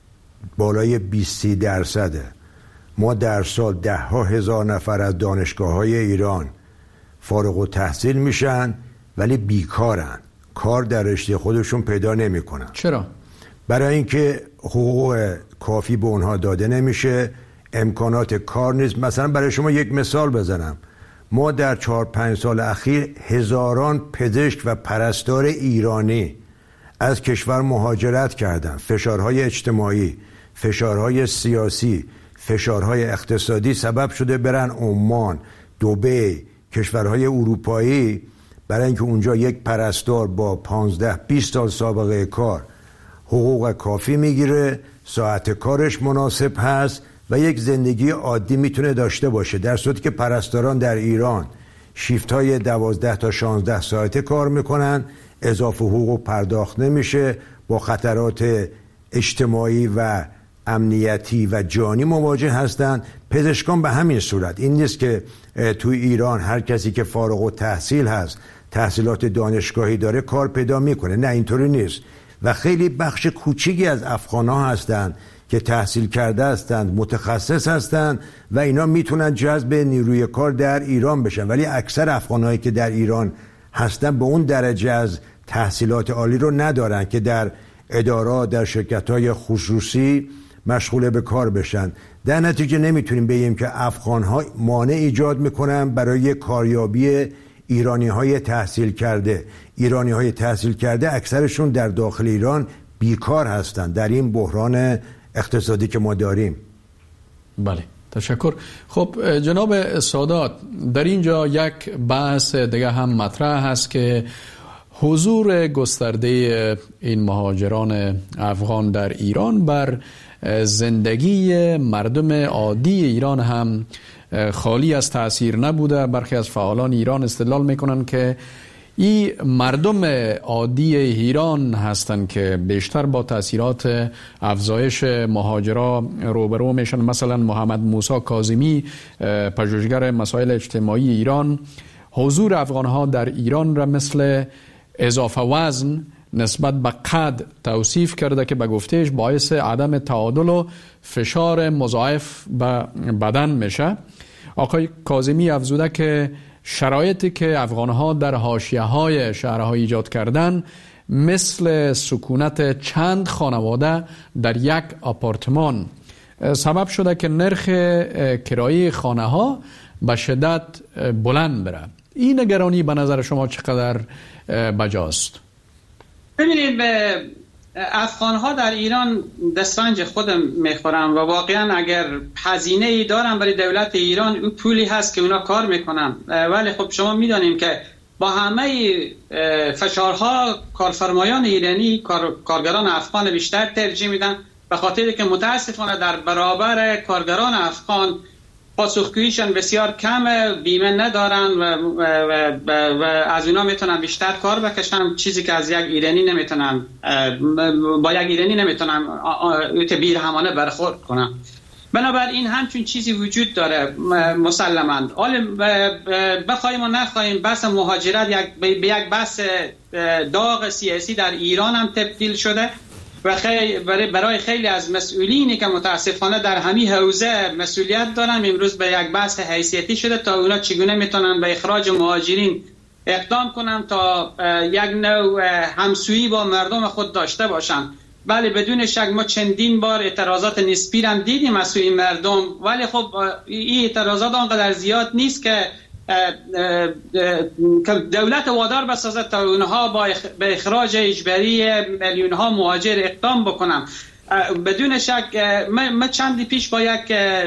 Speaker 11: بالای 20%. ما در سال 10,000 نفر از دانشگاه های ایران فارغ التحصیل میشن ولی بیکارن، کار در رشته خودشون پیدا نمیکنن.
Speaker 10: چرا؟
Speaker 11: برای اینکه حقوق کافی به اونها داده نمیشه، امکانات کار نیست. مثلا برای شما یک مثال بزنم، ما در 4-5 سال اخیر هزاران پزشک و پرستار ایرانی از کشور مهاجرت کردن. فشارهای اجتماعی، فشارهای سیاسی، فشارهای اقتصادی سبب شده برن عمان، دبی، کشورهای اروپایی، برای اینکه اونجا یک پرستار با 15-20 سال سابقه کار حقوق کافی میگیره، ساعت کارش مناسب هست و یک زندگی عادی میتونه داشته باشه، در صورتی که پرستاران در ایران شیفت های 12 تا 16 ساعته کار میکنن، اضافه حقوق پرداخت نمیشه، با خطرات اجتماعی و امنیتی و جانی مواجه هستند. پزشکان به همین صورت. این نیست که توی ایران هر کسی که فارغ التحصیل هست، تحصیلات دانشگاهی داره، کار پیدا میکنه. نه، اینطوری نیست. و خیلی بخش کوچیکی از افغان‌ها هستند که تحصیل کرده هستند، متخصص هستند و اینا میتونن جذب نیروی کار در ایران بشن، ولی اکثر افغان‌هایی که در ایران هستن به اون درجه از تحصیلات عالی رو ندارن که در ادارات، در شرکت‌های خصوصی مشغول به کار بشن. در نتیجه نمیتونیم بگیم که افغان‌ها مانع ایجاد میکنن برای کاریابی ایرانی‌های تحصیل کرده. ایرانی‌های تحصیل کرده اکثرشون در داخل ایران بیکار هستند در این بحران اقتصادی که ما داریم.
Speaker 10: بله، تشکر. خب جناب سادات، در اینجا یک بحث دیگه هم مطرح هست که حضور گسترده این مهاجران افغان در ایران بر زندگی مردم عادی ایران هم خالی از تأثیر نبوده. برخی از فعالان ایران استدلال میکنن که این مردم عادی ایران هستند که بیشتر با تأثیرات افزایش مهاجرا روبرو میشن. مثلا محمد موسی کاظمی، پژوهشگر مسائل اجتماعی ایران، حضور افغانها در ایران را مثل اضافه وزن نسبت به قد توصیف کرده که به گفتهش باعث عدم تعادل و فشار مضاعف به بدن میشه. آقای کاظمی افزوده که شرایطی که افغانها در حاشیه‌های شهرها ایجاد کردن مثل سکونت چند خانواده در یک آپارتمان سبب شده که نرخ کرایه خانه‌ها به شدت بلند بره. این نگرانی به نظر شما چقدر بجاست؟
Speaker 12: ببینید، به افغان‌ها در ایران دسترنج خودم میخورن و واقعا اگر هزینه ای دارن برای دولت ایران، اون پولی هست که اونا کار میکنن. ولی خب شما میدانیم که با همه فشارها کارفرمایان ایرانی کارگران افغان بیشتر ترجیح میدن، به خاطر که متاسفانه در برابر کارگران افغان پاسخگوییشان بسیار کمه، بیمه ندارن و از اونا میتونن بیشتر کار بکشن، چیزی که از یک ایرانی نمیتونن، با یک ایرانی نمیتونن بی رحمانه برخورد کنن. بنابراین همچون چیزی وجود داره مسلماً. بخوایم و نخواهیم بحث مهاجرت به یک بحث داغ سیاسی در ایران هم تبدیل شده و برای خیلی از مسئولینی که متاسفانه در همین حوزه مسئولیت دارن امروز به یک بحث حیثیتی شده تا اونا چگونه میتونن به اخراج مهاجرین اقدام کنن تا یک نوع همسویی با مردم خود داشته باشن. بله، بدون شک ما چندین بار اعتراضات نسبی هم دیدیم از سوی مردم، ولی خب این اعتراضات آنقدر زیاد نیست که دولت وادار بسازد تا اونها به اخراج اجباری میلیون ها مهاجر اقدام بکنم. بدون شک ما چندی پیش با یک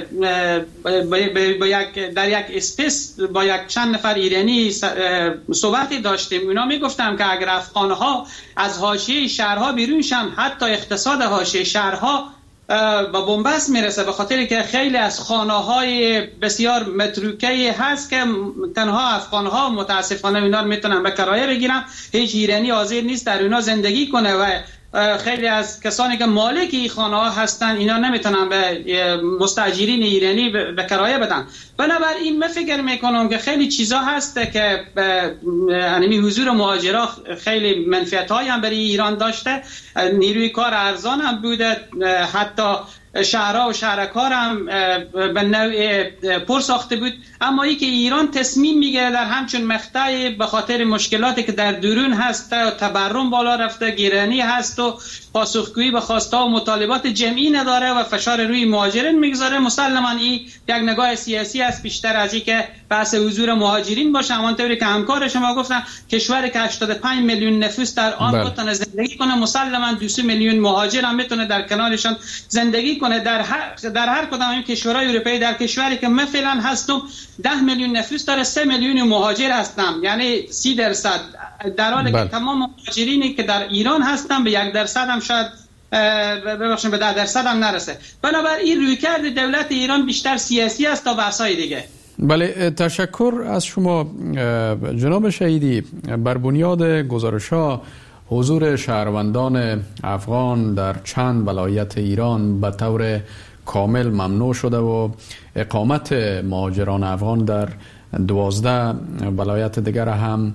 Speaker 12: در یک اسپیس با یک چند نفر ایرانی صحبتی داشتیم. اونا میگفتم که اگر افغانها از حاشیه شهرها بیرون شن، حتی اقتصاد حاشیه شهرها با بنبست میرسه، به خاطر که خیلی از خانه‌های بسیار متروکه هست که تنها افغانها متاسفانه اینا رو میتونن به کرایه بگیرن. هیچ ایرانی حاضر نیست در اونا زندگی کنه و خیلی از کسانی که مالک این خانه ها هستن اینا نمیتونن به مستاجرین ایرانی به کرایه بدن. بنابراین من فکر میکنم که خیلی چیزا هست که یعنی حضور مهاجرا خیلی منفعت هایی هم برای ایران داشته. نیروی کار ارزان هم بوده، حتی شهرها و شهرکار هم به نوع پر ساخته بود. اما ای که ایران تصمیم میگیره در همچون مقطعی به خاطر مشکلاتی که در درون هست، تورم بالا رفته، گرانی هست و پاسخگویی به خواسته و مطالبات جمعی نداره و فشار روی مهاجرین میگذاره، مسلماً این یک نگاه سیاسی است بیشتر از این که بحث حضور مهاجرین باشه. همانطوری که همکار شما گفتن کشوری که 85 میلیون نفوس در آن بتونه زندگی کنه، مسلماً 2 میلیون مهاجر هم میتونه در کنارشان زندگی کنه. در هر کدام این کشورهای اروپایی، در کشوری که من فعلا هستم 10 میلیون نفوس داره، 3 میلیون مهاجر هستم، یعنی 30%، در حالی که تمام مهاجرینی که در ایران هستن به 1% هم شاید ببخشید به 10% هم نرسه. بنابراین رویکرد دولت ایران بیشتر سیاسی است تا بحث‌های دیگه.
Speaker 10: بله، تشکر از شما جناب شهیدی. بر بنیاد گزارش‌ها حضور شهروندان افغان در چند ولایت ایران به طور کامل ممنوع شده و اقامت مهاجران افغان در 12 ولایت دیگر هم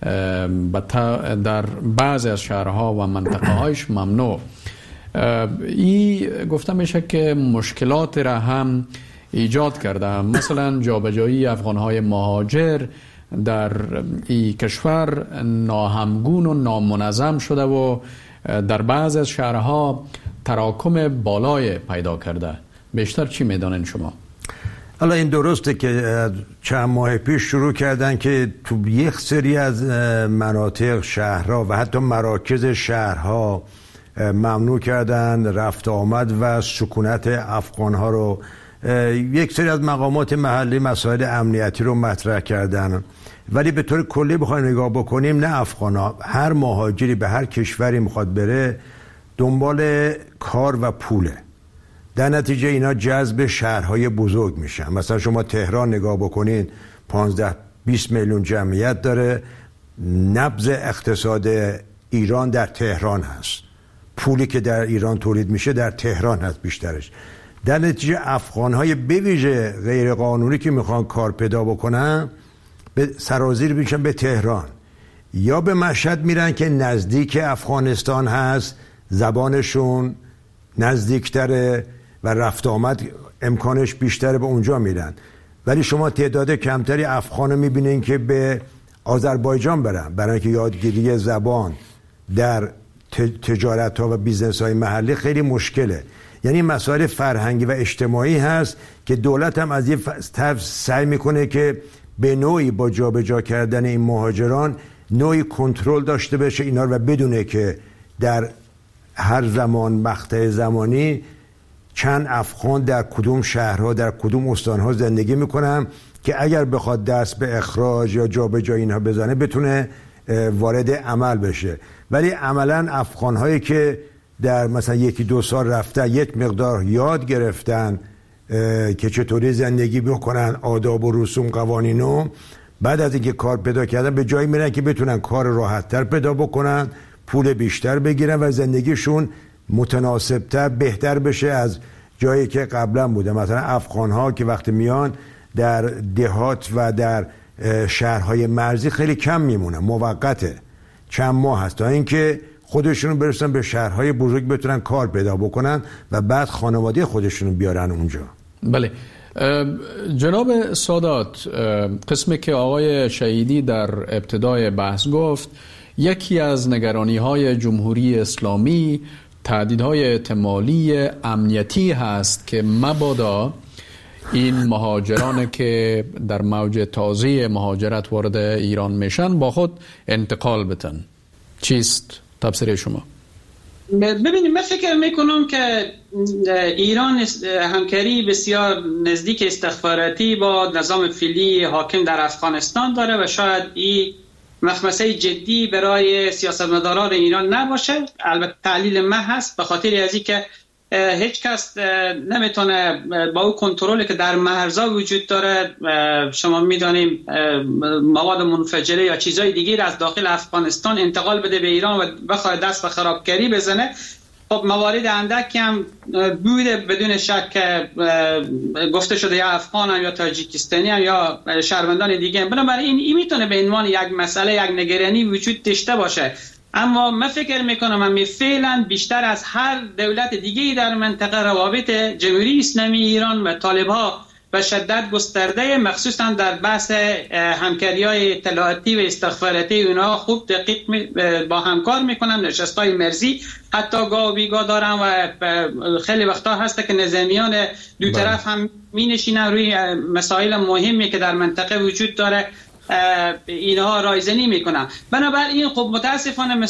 Speaker 10: در بعضی از شهرها و منطقه هایش ممنوع. این گفته میشه که مشکلات را هم ایجاد کرده، مثلا جابجایی افغانهای مهاجر در این کشور ناهمگون و نامنظم شده و در بعض از شهرها تراکم بالای پیدا کرده. بیشتر چی میدانین شما؟
Speaker 11: حالا این درسته که چند ماه پیش شروع کردن که تو یک سری از مناطق شهرها و حتی مراکز شهرها ممنوع کردن رفت آمد و سکونت افغانها رو. یک سری از مقامات محلی مسائل امنیتی رو مطرح کردن، ولی به طور کلی بخوایم نگاه بکنیم نه افغان‌ها، هر مهاجری به هر کشوری میخواد بره دنبال کار و پوله. در نتیجه اینا جذب شهرهای بزرگ میشن. مثلا شما تهران نگاه بکنین 15-20 میلیون جمعیت داره، نبض اقتصاد ایران در تهران هست، پولی که در ایران تولید میشه در تهران هست بیشترش. در نتیجه افغان‌های به ویژه غیر قانونی که میخوان کار پیدا بکنن به سرازیر میشن به تهران یا به مشهد میرن که نزدیک افغانستان هست، زبانشون نزدیکتره و رفت آمد امکانش بیشتره، به اونجا میرن. ولی شما تعداد کمتری افغان میبینین که به آذربایجان برن، برای اینکه یادگیری زبان در تجارت ها و بیزنس های محلی خیلی مشکله. یعنی مسائل فرهنگی و اجتماعی هست که دولت هم از یه طرف سعی میکنه که به نوعی با جابجا کردن این مهاجران نوعی کنترل داشته باشه اینا رو و بدونه که در هر زمان مقطع زمانی چند افغان در کدوم شهرها در کدوم استانها زندگی میکنن که اگر بخواد دست به اخراج یا جابجایی اینها بزنه بتونه وارد عمل بشه. ولی عملا افغان‌هایی که در مثلا 1-2 سال رفته یک مقدار یاد گرفتن که چطوری زندگی بکنن، آداب و رسوم قوانینو، بعد از اینکه کار پیدا کردن به جایی میرن که بتونن کار راحت‌تر پیدا بکنن، پول بیشتر بگیرن و زندگیشون متناسب‌تر بهتر بشه از جایی که قبلا بوده. مثلا افغان‌ها که وقتی میان در دهات و در شهرهای مرزی خیلی کم میمونن، موقته، چند ماه هست تا اینکه خودشونو برسن به شهرهای بزرگ بتونن کار پیدا بکنن و بعد خانواده خودشونو بیارن اونجا.
Speaker 10: بله جناب سادات، قسمی که آقای شهیدی در ابتدای بحث گفت یکی از نگرانی‌های جمهوری اسلامی تهدیدهای احتمالی امنیتی هست که مبادا این مهاجرانی که در موج تازه مهاجرت وارد ایران میشن با خود انتقال بتن. چیست تفسیر شما؟
Speaker 12: ببینید، من فکر میکنم که ایران همکاری بسیار نزدیک استخباراتی با نظام فعلی حاکم در افغانستان داره و شاید این مخمسه جدی برای سیاستمداران ایران نباشه. البته تعلیل من هست، به خاطر از اینکه هیچ کس نمیتونه با اون کنترلی که در مرزها وجود داره، شما میدانیم مواد منفجره یا چیزهای دیگه از داخل افغانستان انتقال بده به ایران و بخواد دست به خرابکاری بزنه. خب موارد اندکی هم بوده بدون شک، گفته شده یا افغان هم یا تاجیکستانی هم یا شهروندان دیگه هم. بنابراین این میتونه به عنوان یک مسئله، یک نگرانی وجود داشته باشه. اما من فکر میکنم فعلا بیشتر از هر دولت دیگه‌ای در منطقه روابط جمهوری اسلامی ایران و طالب‌ها به شدت گسترده، مخصوصا در بحث همکاری‌های اطلاعاتی و استخباراتی اونها خوب دقیق با همکار میکنن. نشست‌های مرزی حتی گاه و بیگاه دارن و خیلی وقتا هست که نظامیان دو طرف هم مینشینن روی مسائل مهمی که در منطقه وجود داره، اینها رایزنی میکنن. بنابراین خب متاسفانه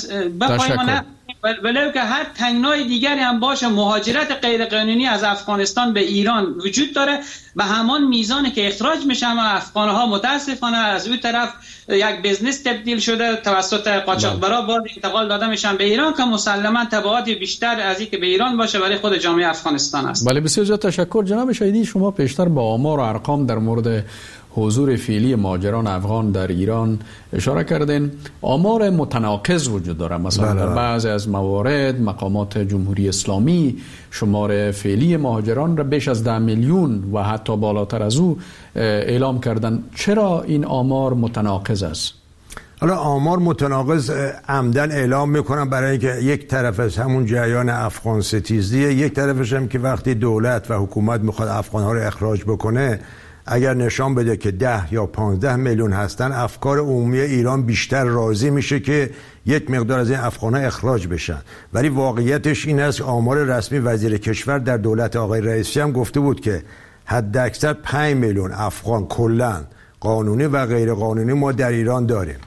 Speaker 12: ولو که هر تنگنای دیگری هم باشه، مهاجرت غیر قانونی از افغانستان به ایران وجود داره به همان میزانی که اخراج میشن و افغانها متاسفانه از اون طرف یک بزنس تبدیل شده، توسط قاچاقبرا باز انتقال داده میشن به ایران که مسلما تبعات بیشتر از این که به ایران باشه برای خود جامعه افغانستان است.
Speaker 10: بله، بسیار زیاد تشکر جناب شهیدی. شما پیشتر با آمار و ارقام در مورد حضور فعلی مهاجران افغان در ایران اشاره کردین. آمار متناقض وجود داره. مثلا در بعضی از موارد مقامات جمهوری اسلامی شمار فعلی مهاجران را بیش از 10 میلیون و حتی بالاتر از او اعلام کردن. چرا این آمار متناقض است؟
Speaker 11: حالا آمار متناقض عمدن اعلام میکنن برای اینکه یک طرف از همون جریان افغان ستیزیه، یک طرفش هم که وقتی دولت و حکومت میخواد افغانها رو اخراج بکنه، اگر نشان بده که 10 یا 15 میلیون هستن، افکار عمومی ایران بیشتر راضی میشه که یک مقدار از این افغان‌ها اخراج بشن. ولی واقعیتش این است آمار رسمی وزیر کشور در دولت آقای رئیسی هم گفته بود که حداکثر 5 میلیون افغان کلاً قانونی و غیر قانونی ما در ایران داریم.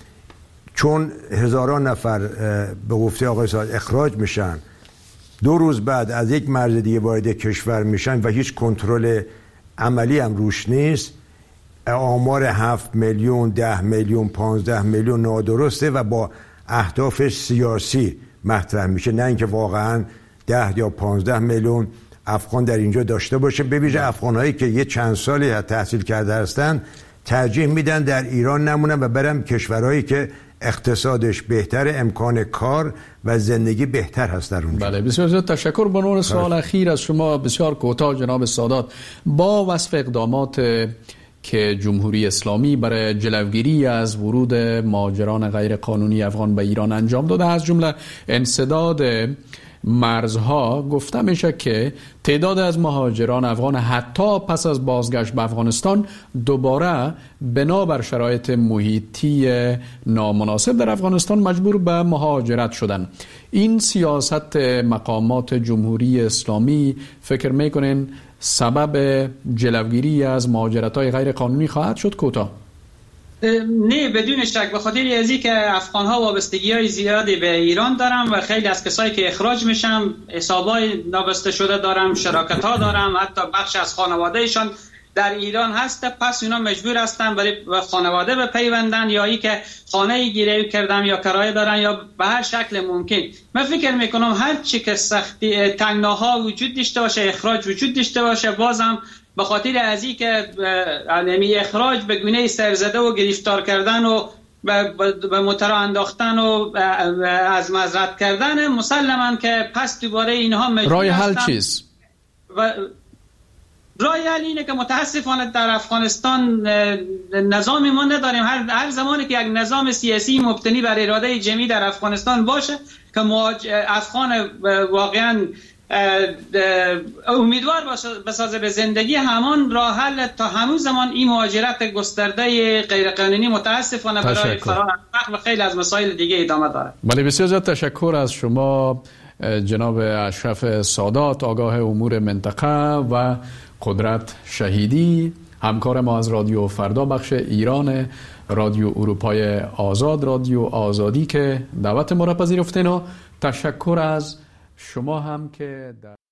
Speaker 11: چون هزاران نفر به گفته آقای سعید اخراج میشن، 2 روز بعد از یک مرز دیگه وارد کشور میشن و هیچ کنترل عملی هم روش نیست، آمار 7 میلیون 10 میلیون 15 میلیون نادرسته و با اهداف سیاسی مطرح میشه، نه اینکه واقعا 10 یا 15 میلیون افغان در اینجا داشته باشه. ببینید افغانهایی که یه چند سالی تحصیل کرده هستن ترجیح میدن در ایران نمونن و برن کشورهایی که اقتصادش بهتر، امکان کار و زندگی بهتر هست در اونجا.
Speaker 10: بله، بسیار زیاد تشکر. به عنوان سوال اخیر از شما بسیار کوتاه جناب سادات، با وصف اقدامات که جمهوری اسلامی برای جلوگیری از ورود مهاجران غیر قانونی افغان به ایران انجام داده، از جمله انسداد مرزها، گفته میشه که تعداد از مهاجران افغان حتی پس از بازگشت به افغانستان دوباره بنابر شرایط محیطی نامناسب در افغانستان مجبور به مهاجرت شدن. این سیاست مقامات جمهوری اسلامی فکر میکنین سبب جلوگیری از مهاجرت‌های غیر قانونی خواهد شد؟ کوتاه.
Speaker 12: نه، بدون شک، به خاطر از اینکه افغان‌ها وابستگی‌های زیادی به ایران دارن و خیلی از کسایی که اخراج میشن حسابای نابسته شده دارن، شراکت‌ها دارن، حتی بخش از خانواده‌شان در ایران هست، پس اونا مجبور هستن برای خانواده بپیوندن یا ای که خانه گیری کردن یا کرایه دارن یا به هر شکل ممکن. من فکر میکنم هر چی که سختی تنگناها وجود داشته باشه، اخراج وجود داشته باشه، بازم به خاطر از این که اخراج به گونه سرزده و گرفتار کردن و به موترا انداختن و از مزرعت کردن، مسلما که پس دوباره اینها مجبور
Speaker 10: رای حل چیست؟
Speaker 12: رای حل اینه که متاسفانه در افغانستان نظامی ما نداریم. هر زمانی که یک نظام سیاسی مبتنی بر اراده جمعی در افغانستان باشه که افغان واقعا امیدوار بسازه به زندگی، همان راه حل تا همون زمان این مهاجرت گسترده غیرقانونی متاسفانه برای فرار و خیلی از مسائل دیگه ادامه داره.
Speaker 10: بله، بسیار زیاد تشکر از شما جناب اشرف سادات، آگاه امور منطقه و قدرت شهیدی، همکار ما از رادیو فردا بخش ایران، رادیو اروپای آزاد، رادیو آزادی که دعوت ما را پذیرفتین، و تشکر از شما هم که